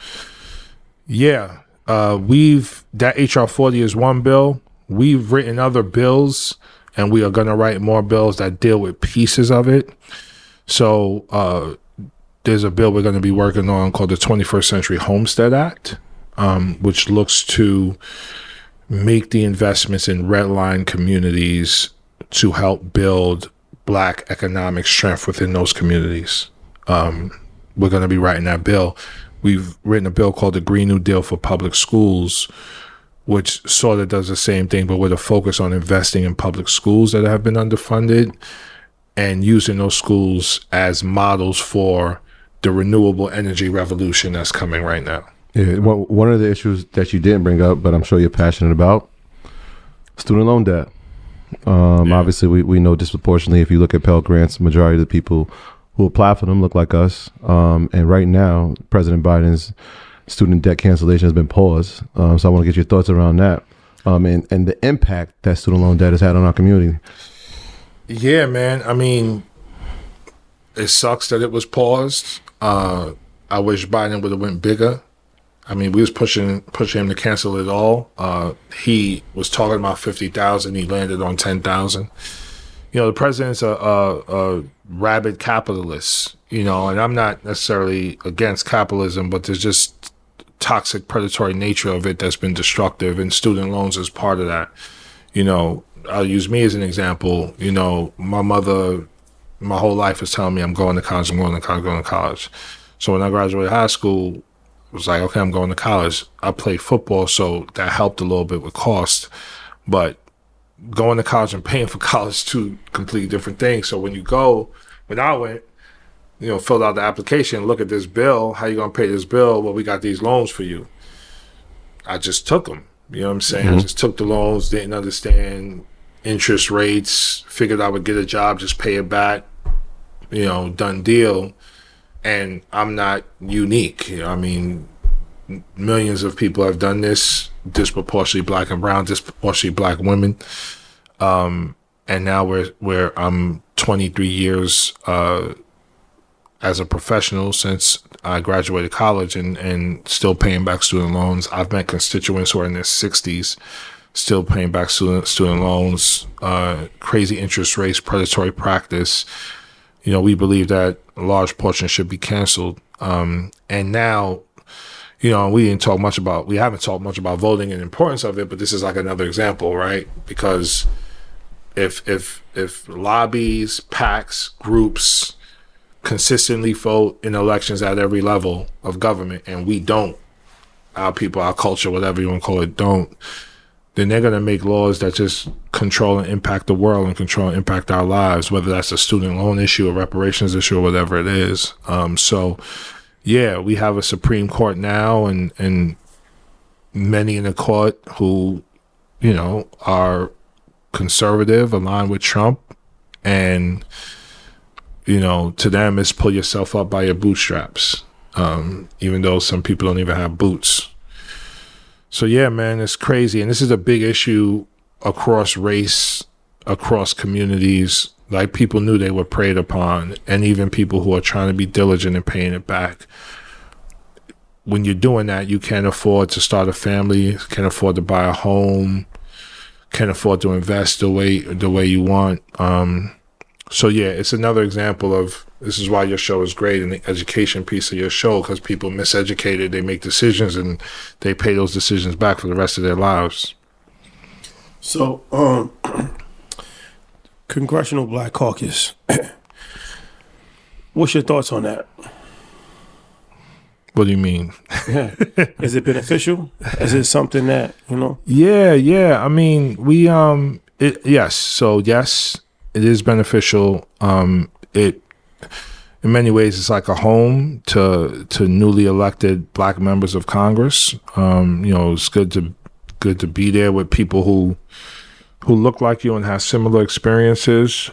that HR 40 is one bill. We've written other bills, and we are going to write more bills that deal with pieces of it. So there's a bill we're going to be working on called the 21st Century Homestead Act, which looks to make the investments in redline communities to help build black economic strength within those communities. We're going to be writing that bill. We've written a bill called the Green New Deal for Public Schools, which sort of does the same thing, but with a focus on investing in public schools that have been underfunded and using those schools as models for the renewable energy revolution that's coming right now. Yeah, one of the issues that you didn't bring up, but I'm sure you're passionate about, student loan debt. Obviously, we know disproportionately, if you look at Pell Grants, the majority of the people who apply for them look like us. And right now, President Biden's student debt cancellation has been paused. So I want to get your thoughts around that and the impact that student loan debt has had on our community. Yeah, man. I mean, it sucks that it was paused. I wish Biden would have went bigger. I mean, we was pushing him to cancel it all. He was talking about 50,000. He landed on 10,000. The president's a rabid capitalist, and I'm not necessarily against capitalism, but there's just toxic, predatory nature of it that's been destructive, and student loans is part of that. I'll use me as an example. My mother, my whole life is telling me I'm going to college, I'm going to college. So when I graduated high school, it was like, okay, I'm going to college. I played football, so that helped a little bit with cost. But going to college and paying for college, two completely different things. So when I went, filled out the application, look at this bill, how you going to pay this bill? Well, we got these loans for you. I just took them. You know what I'm saying? Mm-hmm. I just took the loans, didn't understand interest rates, figured I would get a job, just pay it back, done deal. And I'm not unique. I mean, millions of people have done this, disproportionately black and brown, disproportionately black women. And now I'm 23 years as a professional since I graduated college and still paying back student loans. I've met constituents who are in their 60s still paying back student loans, crazy interest rates, predatory practice. We believe that a large portion should be canceled. And now, we haven't talked much about voting and the importance of it, but this is like another example, right? Because if lobbies, PACs, groups consistently vote in elections at every level of government, and we don't, our people, our culture, whatever you want to call it, don't, then they're going to make laws that just control and impact the world and control and impact our lives, whether that's a student loan issue, a reparations issue, or whatever it is. We have a Supreme Court now and many in the court who, are conservative, aligned with Trump. And, to them, it's pull yourself up by your bootstraps, even though some people don't even have boots. So, yeah, man, it's crazy. And this is a big issue across race, across communities. Like, people knew they were preyed upon, and even people who are trying to be diligent in paying it back. When you're doing that, you can't afford to start a family, can't afford to buy a home, can afford to invest the way you want. So yeah, it's another example of, this is why your show is great, and the education piece of your show, because people miseducated, they make decisions and they pay those decisions back for the rest of their lives. So, Congressional Black Caucus. What's your thoughts on that? What do you mean? Is it beneficial? Is it something that, you know? Yeah. I mean, yes. So yes, it is beneficial. It, in many ways, it's like a home to newly elected Black members of Congress. It's good to be there with people who look like you and have similar experiences.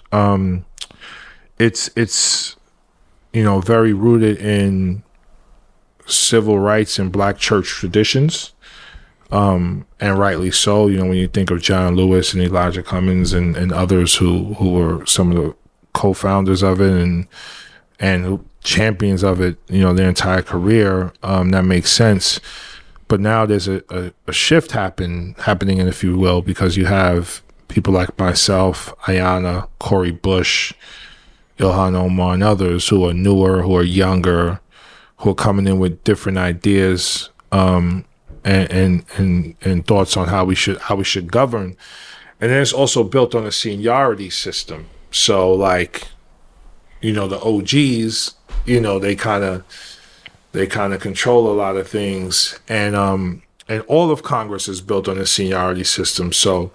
It's very rooted in civil rights and Black church traditions, and rightly so. When you think of John Lewis and Elijah Cummings and others who were some of the co-founders of it and champions of it, their entire career, that makes sense. But now there's a shift happening, if you will, because you have people like myself, Ayanna, Cori Bush, Ilhan Omar, and others who are newer, who are younger, who are coming in with different ideas and thoughts on how we should govern. And then it's also built on a seniority system. So like, the OGs, they kind of control a lot of things, and all of Congress is built on a seniority system. So,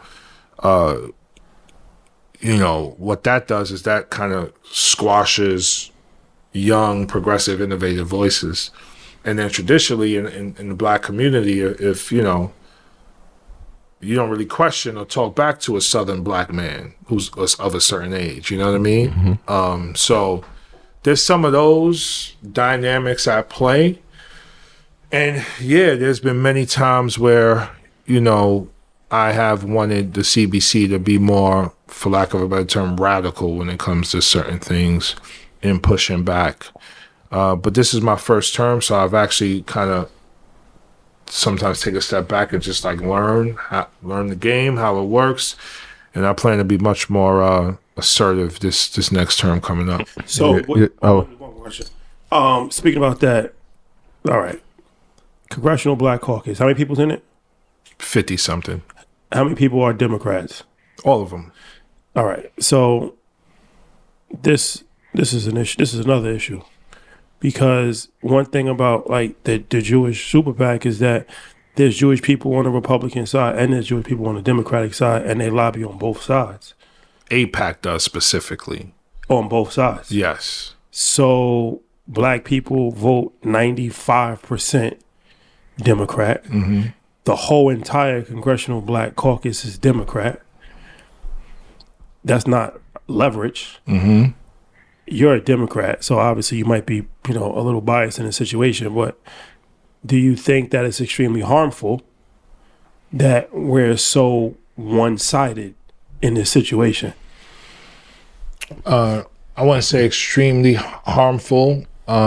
what that does is that kind of squashes young, progressive, innovative voices. And then traditionally in the Black community, if you don't really question or talk back to a Southern Black man who's of a certain age, you know what I mean? Mm-hmm. So there's some of those dynamics at play. And yeah, there's been many times where, I have wanted the CBC to be more, for lack of a better term, radical when it comes to certain things and pushing back. But this is my first term, so I've actually kind of sometimes take a step back and just like learn the game, how it works. And I plan to be much more assertive this next term coming up. So, one question. Speaking about that, all right. Congressional Black Caucus, how many people's in it? 50 something. How many people are Democrats? All of them. All right. So this is an issue. This is another issue, because one thing about like the Jewish super PAC is that there's Jewish people on the Republican side and there's Jewish people on the Democratic side, and they lobby on both sides. AIPAC does specifically. On both sides. Yes. So Black people vote 95% Democrat. Mm-hmm. The whole entire Congressional Black Caucus is Democrat. That's not leverage. Mm-hmm. You're a Democrat, so obviously you might be, a little biased in the situation, but do you think that it's extremely harmful that we're so one-sided in this situation? I want to say extremely harmful,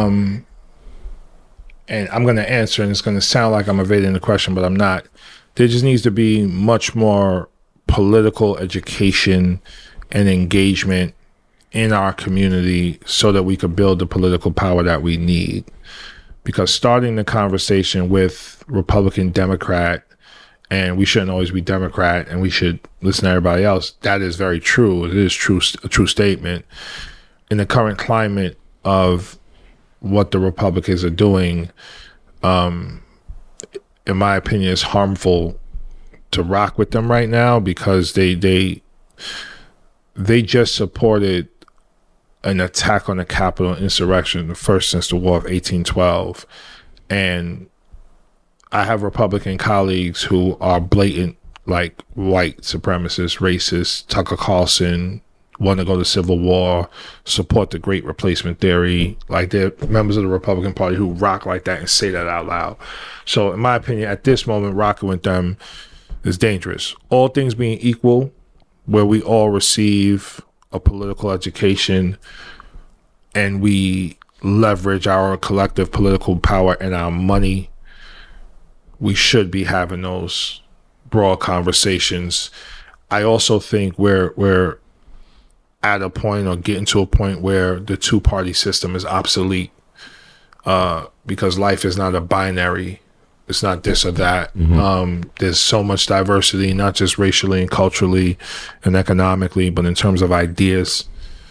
and I'm going to answer, and it's going to sound like I'm evading the question, but I'm not. There just needs to be much more political education and engagement in our community so that we could build the political power that we need. Because starting the conversation with Republican, Democrat, and we shouldn't always be Democrat and we should listen to everybody else, that is very true. It is a true statement. In the current climate of what the Republicans are doing, in my opinion, is harmful to rock with them right now, because they just supported an attack on the Capitol, insurrection, the first since the War of 1812. And I have Republican colleagues who are blatant, like white supremacists, racists, Tucker Carlson, want to go to civil war, support the Great Replacement Theory. Like, they're members of the Republican Party who rock like that and say that out loud. So in my opinion, at this moment, rocking with them is dangerous. All things being equal, where we all receive a political education and we leverage our collective political power and our money, we should be having those broad conversations. I also think we're at a point or getting to a point where the two-party system is obsolete, because life is not a binary. It's not this or that. There's so much diversity, not just racially and culturally and economically, but in terms of ideas.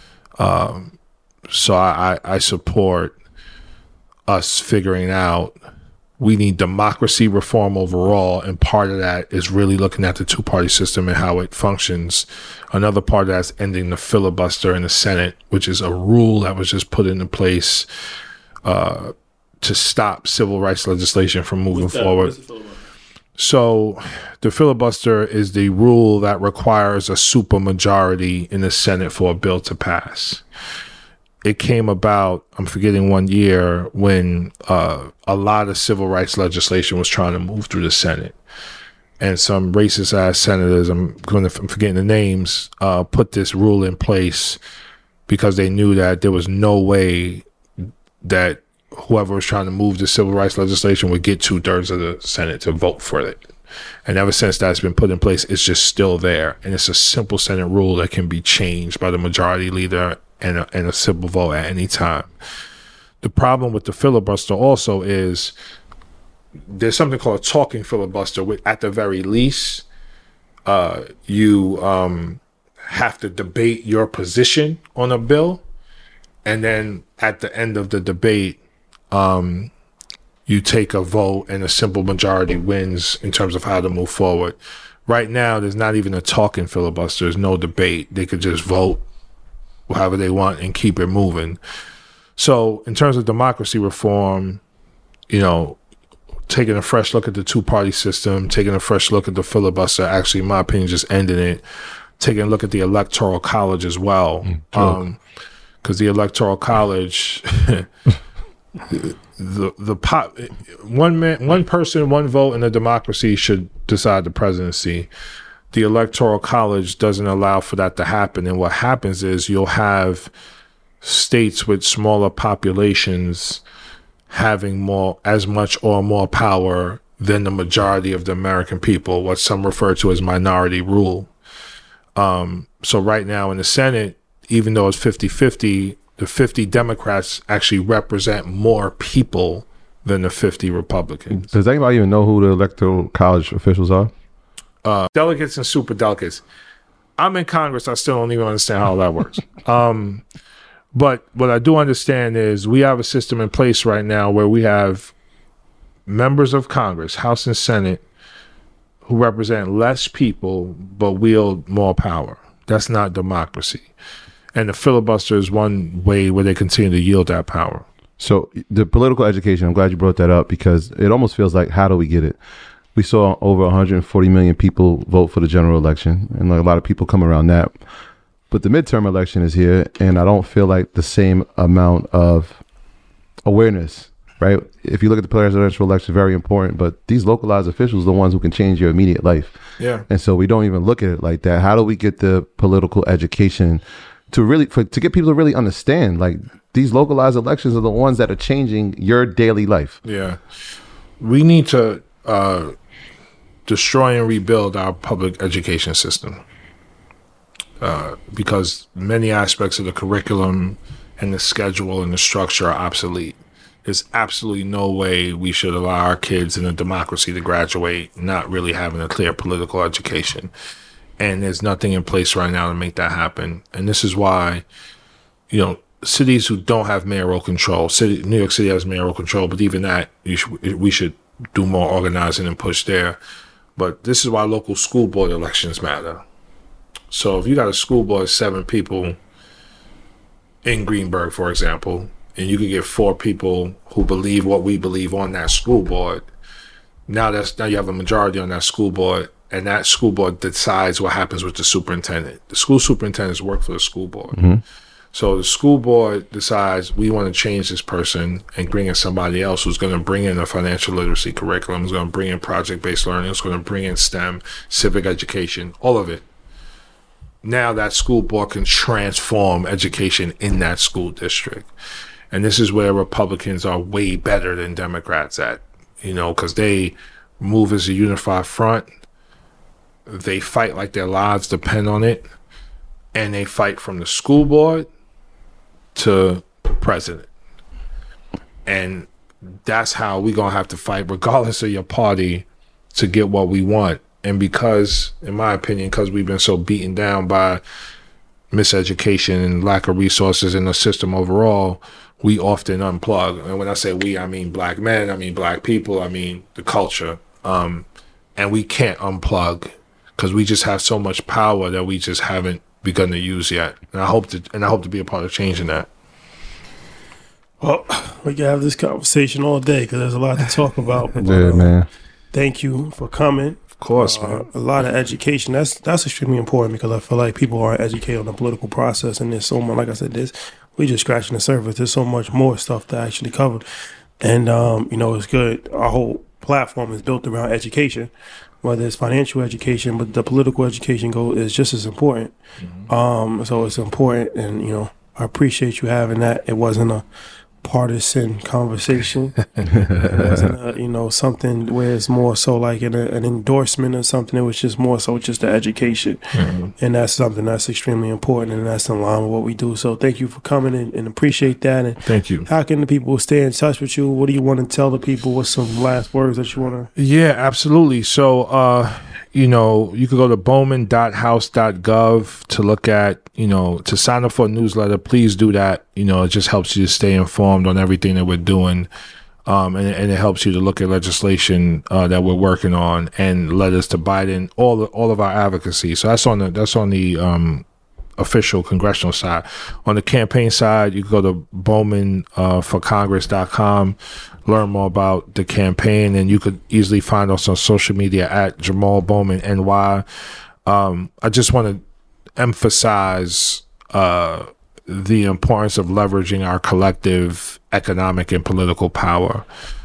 So I support us figuring out we need democracy reform overall, and part of that is really looking at the two-party system and how it functions. Another part of that is ending the filibuster in the Senate, which is a rule that was just put into place to stop civil rights legislation from moving forward. So the filibuster is the rule that requires a supermajority in the Senate for a bill to pass. It came about, I'm forgetting one year, when a lot of civil rights legislation was trying to move through the Senate. And some racist ass senators, I'm forgetting the names, put this rule in place because they knew that there was no way that whoever was trying to move the civil rights legislation would get 2/3 of the Senate to vote for it. And ever since that's been put in place, it's just still there. And it's a simple Senate rule that can be changed by the majority leader and a simple vote at any time. The problem with the filibuster also is there's something called a talking filibuster. At the very least, you have to debate your position on a bill. And then at the end of the debate, you take a vote and a simple majority wins in terms of how to move forward. Right now, there's not even a talking filibuster. There's no debate. They could just vote however they want and keep it moving. So in terms of democracy reform, taking a fresh look at the two-party system, taking a fresh look at the filibuster, actually, in my opinion, just ending it, taking a look at the Electoral College as well. Because the Electoral College, one person, one vote in a democracy should decide the presidency. The Electoral College doesn't allow for that to happen. And what happens is you'll have states with smaller populations having as much or more power than the majority of the American people, what some refer to as minority rule. So right now in the Senate, even though it's 50-50, the 50 Democrats actually represent more people than the 50 Republicans. Does anybody even know who the Electoral College officials are? Delegates and super delegates. I'm in Congress. I still don't even understand how that works. But what I do understand is we have a system in place right now where we have members of Congress, House and Senate, who represent less people but wield more power. That's not democracy. And the filibuster is one way where they continue to yield that power. So the political education, I'm glad you brought that up, because it almost feels like, how do we get it? We saw over 140 million people vote for the general election, and a lot of people come around that. But the midterm election is here, and I don't feel like the same amount of awareness, right? If you look at the presidential election, very important, but these localized officials are the ones who can change your immediate life. Yeah. And so we don't even look at it like that. How do we get the political education to get people to really understand, like, these localized elections are the ones that are changing your daily life? Yeah. We need to destroy and rebuild our public education system. Because many aspects of the curriculum and the schedule and the structure are obsolete. There's absolutely no way we should allow our kids in a democracy to graduate not really having a clear political education. And there's nothing in place right now to make that happen. And this is why, cities who don't have mayoral control, New York City has mayoral control, but even that, we should do more organizing and push there. But this is why local school board elections matter. So if you got a school board of 7 people in Greenburgh, for example, and you could get 4 people who believe what we believe on that school board, now you have a majority on that school board, and that school board decides what happens with the superintendent. The school superintendents work for the school board. Mm-hmm. So the school board decides we want to change this person and bring in somebody else who's going to bring in a financial literacy curriculum, who's going to bring in project-based learning, who's going to bring in STEM, civic education, all of it. Now that school board can transform education in that school district. And this is where Republicans are way better than Democrats at, because they move as a unified front. they fight like their lives depend on it, and they fight from the school board to the president. And that's how we're going to have to fight, regardless of your party, to get what we want. And because, in my opinion, because we've been so beaten down by miseducation and lack of resources in the system overall, we often unplug. And when I say we, I mean black men, I mean black people, I mean the culture. And we can't unplug because we just have so much power that we just haven't begun to use yet. And I hope to be a part of changing that. Well, we can have this conversation all day because there's a lot to talk about. Yeah, man. Thank you for coming. Of course, man. A lot of education. That's extremely important because I feel like people aren't educated on the political process, and there's so much. Like I said, we just scratching the surface. There's so much more stuff to actually cover, and it's good. Our whole platform is built around education, whether it's financial education, but the political education is just as important. Mm-hmm. So it's important, and I appreciate you having that. It wasn't a partisan conversation. It wasn't something where it's more so like an endorsement or something. It was just more so just the education. Mm-hmm. And that's something that's extremely important, and that's in line with what we do. So thank you for coming and appreciate that. And thank you. How can the people stay in touch with you? What do you want to tell the people? What's some last words that you want to? Yeah, absolutely. So you could go to bowman.house.gov to look at, to sign up for a newsletter. Please do that. It just helps you to stay informed on everything that we're doing. And it helps you to look at legislation that we're working on and letters to Biden, all of our advocacy. So that's on the official congressional side. On the campaign side, you can go to bowmanforcongress.com, learn more about the campaign, and you could easily find us on social media at Jamal Bowman NY. I just want to emphasize the importance of leveraging our collective economic and political power.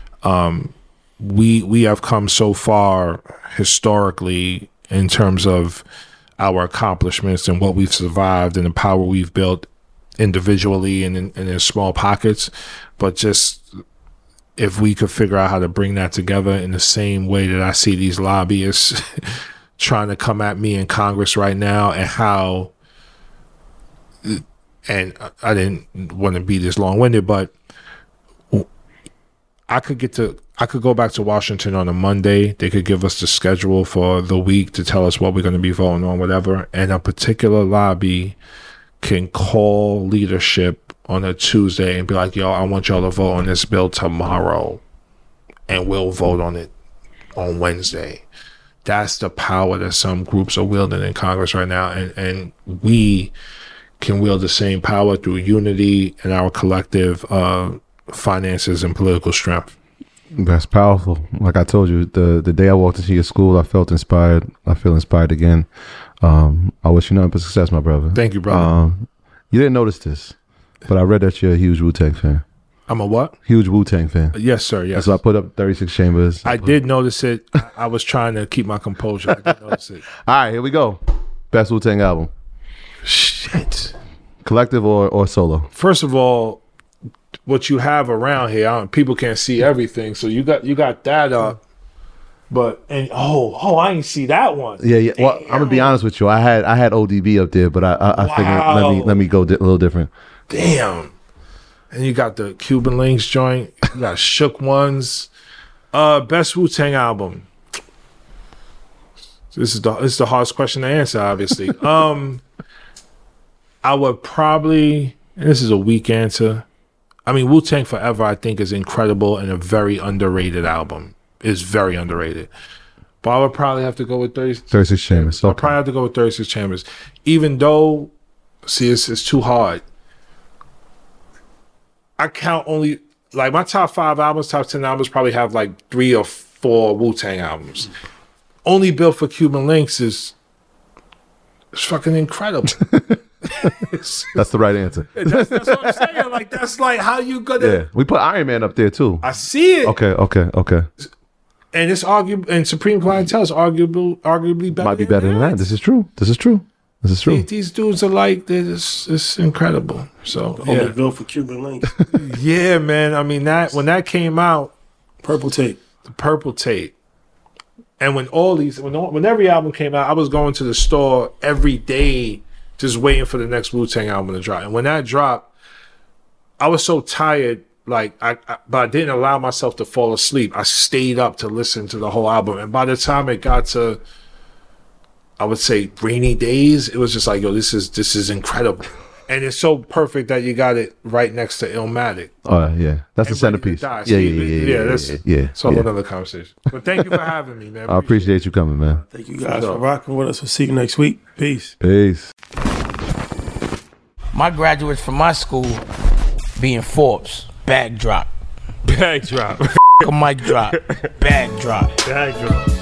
We have come so far historically in terms of our accomplishments and what we've survived and the power we've built individually and in small pockets. But just if we could figure out how to bring that together in the same way that I see these lobbyists trying to come at me in Congress right now, and I didn't want to be this long-winded, but I could go back to Washington on a Monday. They could give us the schedule for the week to tell us what we're going to be voting on, whatever. And a particular lobby can call leadership on a Tuesday and be like, yo, I want y'all to vote on this bill tomorrow. And we'll vote on it on Wednesday. That's the power that some groups are wielding in Congress right now. And we can wield the same power through unity and our collective finances and political strength. That's powerful. Like I told you, the day I walked into your school, I felt inspired. I feel inspired again. I wish you nothing but success, my brother. Thank you, brother. You didn't notice this, but I read that you're a huge Wu-Tang fan. I'm a what? Huge Wu-Tang fan. Yes, sir. Yes. So I put up 36 Chambers. I did notice it. I was trying to keep my composure. I did notice it. All right, here we go. Best Wu-Tang album. Shit. Collective or solo? First of all, what you have around here, people can't see everything, so you got that up. But I didn't see that one. Yeah. Well, I'm gonna be honest with you. I had ODB up there, but I figured let me go a little different. Damn. And you got the Cuban Links joint. You got Shook Ones. Best Wu-Tang album. This is the hardest question to answer, obviously. I would probably, and this is a weak answer. I mean, Wu-Tang Forever, I think, is incredible and a very underrated album. It's very underrated. But I would probably have to go with 36 Chambers. I'll probably have to go with 36 Chambers. Even though, it's too hard. I count only, like my top 5 albums, top 10 albums probably have like 3 or 4 Wu-Tang albums. Only Built for Cuban Links is fucking incredible. That's the right answer. That's what I'm saying. Like, that's like how you gonna. Yeah, we put Iron Man up there too. I see it. Okay. And it's arguable, and Supreme Clientele is arguably better. Might be better than that. This is true. These dudes are like, it's incredible. So Only Built for Cuban Links. Yeah, man. I mean, when that came out, Purple Tape. the Purple Tape. And when every album came out, I was going to the store every day just waiting for the next Wu-Tang album to drop. And when that dropped, I was so tired, but I didn't allow myself to fall asleep. I stayed up to listen to the whole album. And by the time it got to, I would say, Rainy Days, it was just like, yo, this is incredible. And it's so perfect that you got it right next to Illmatic. Oh, yeah. That's the centerpiece. Yeah. It's a whole other conversation. But thank you for having me, man. I appreciate you coming, man. Thank you guys for rocking with us. We'll see you next week. Peace. My graduates from my school being Forbes. Bag drop. Bag drop. A mic drop. Bag drop. Bag drop.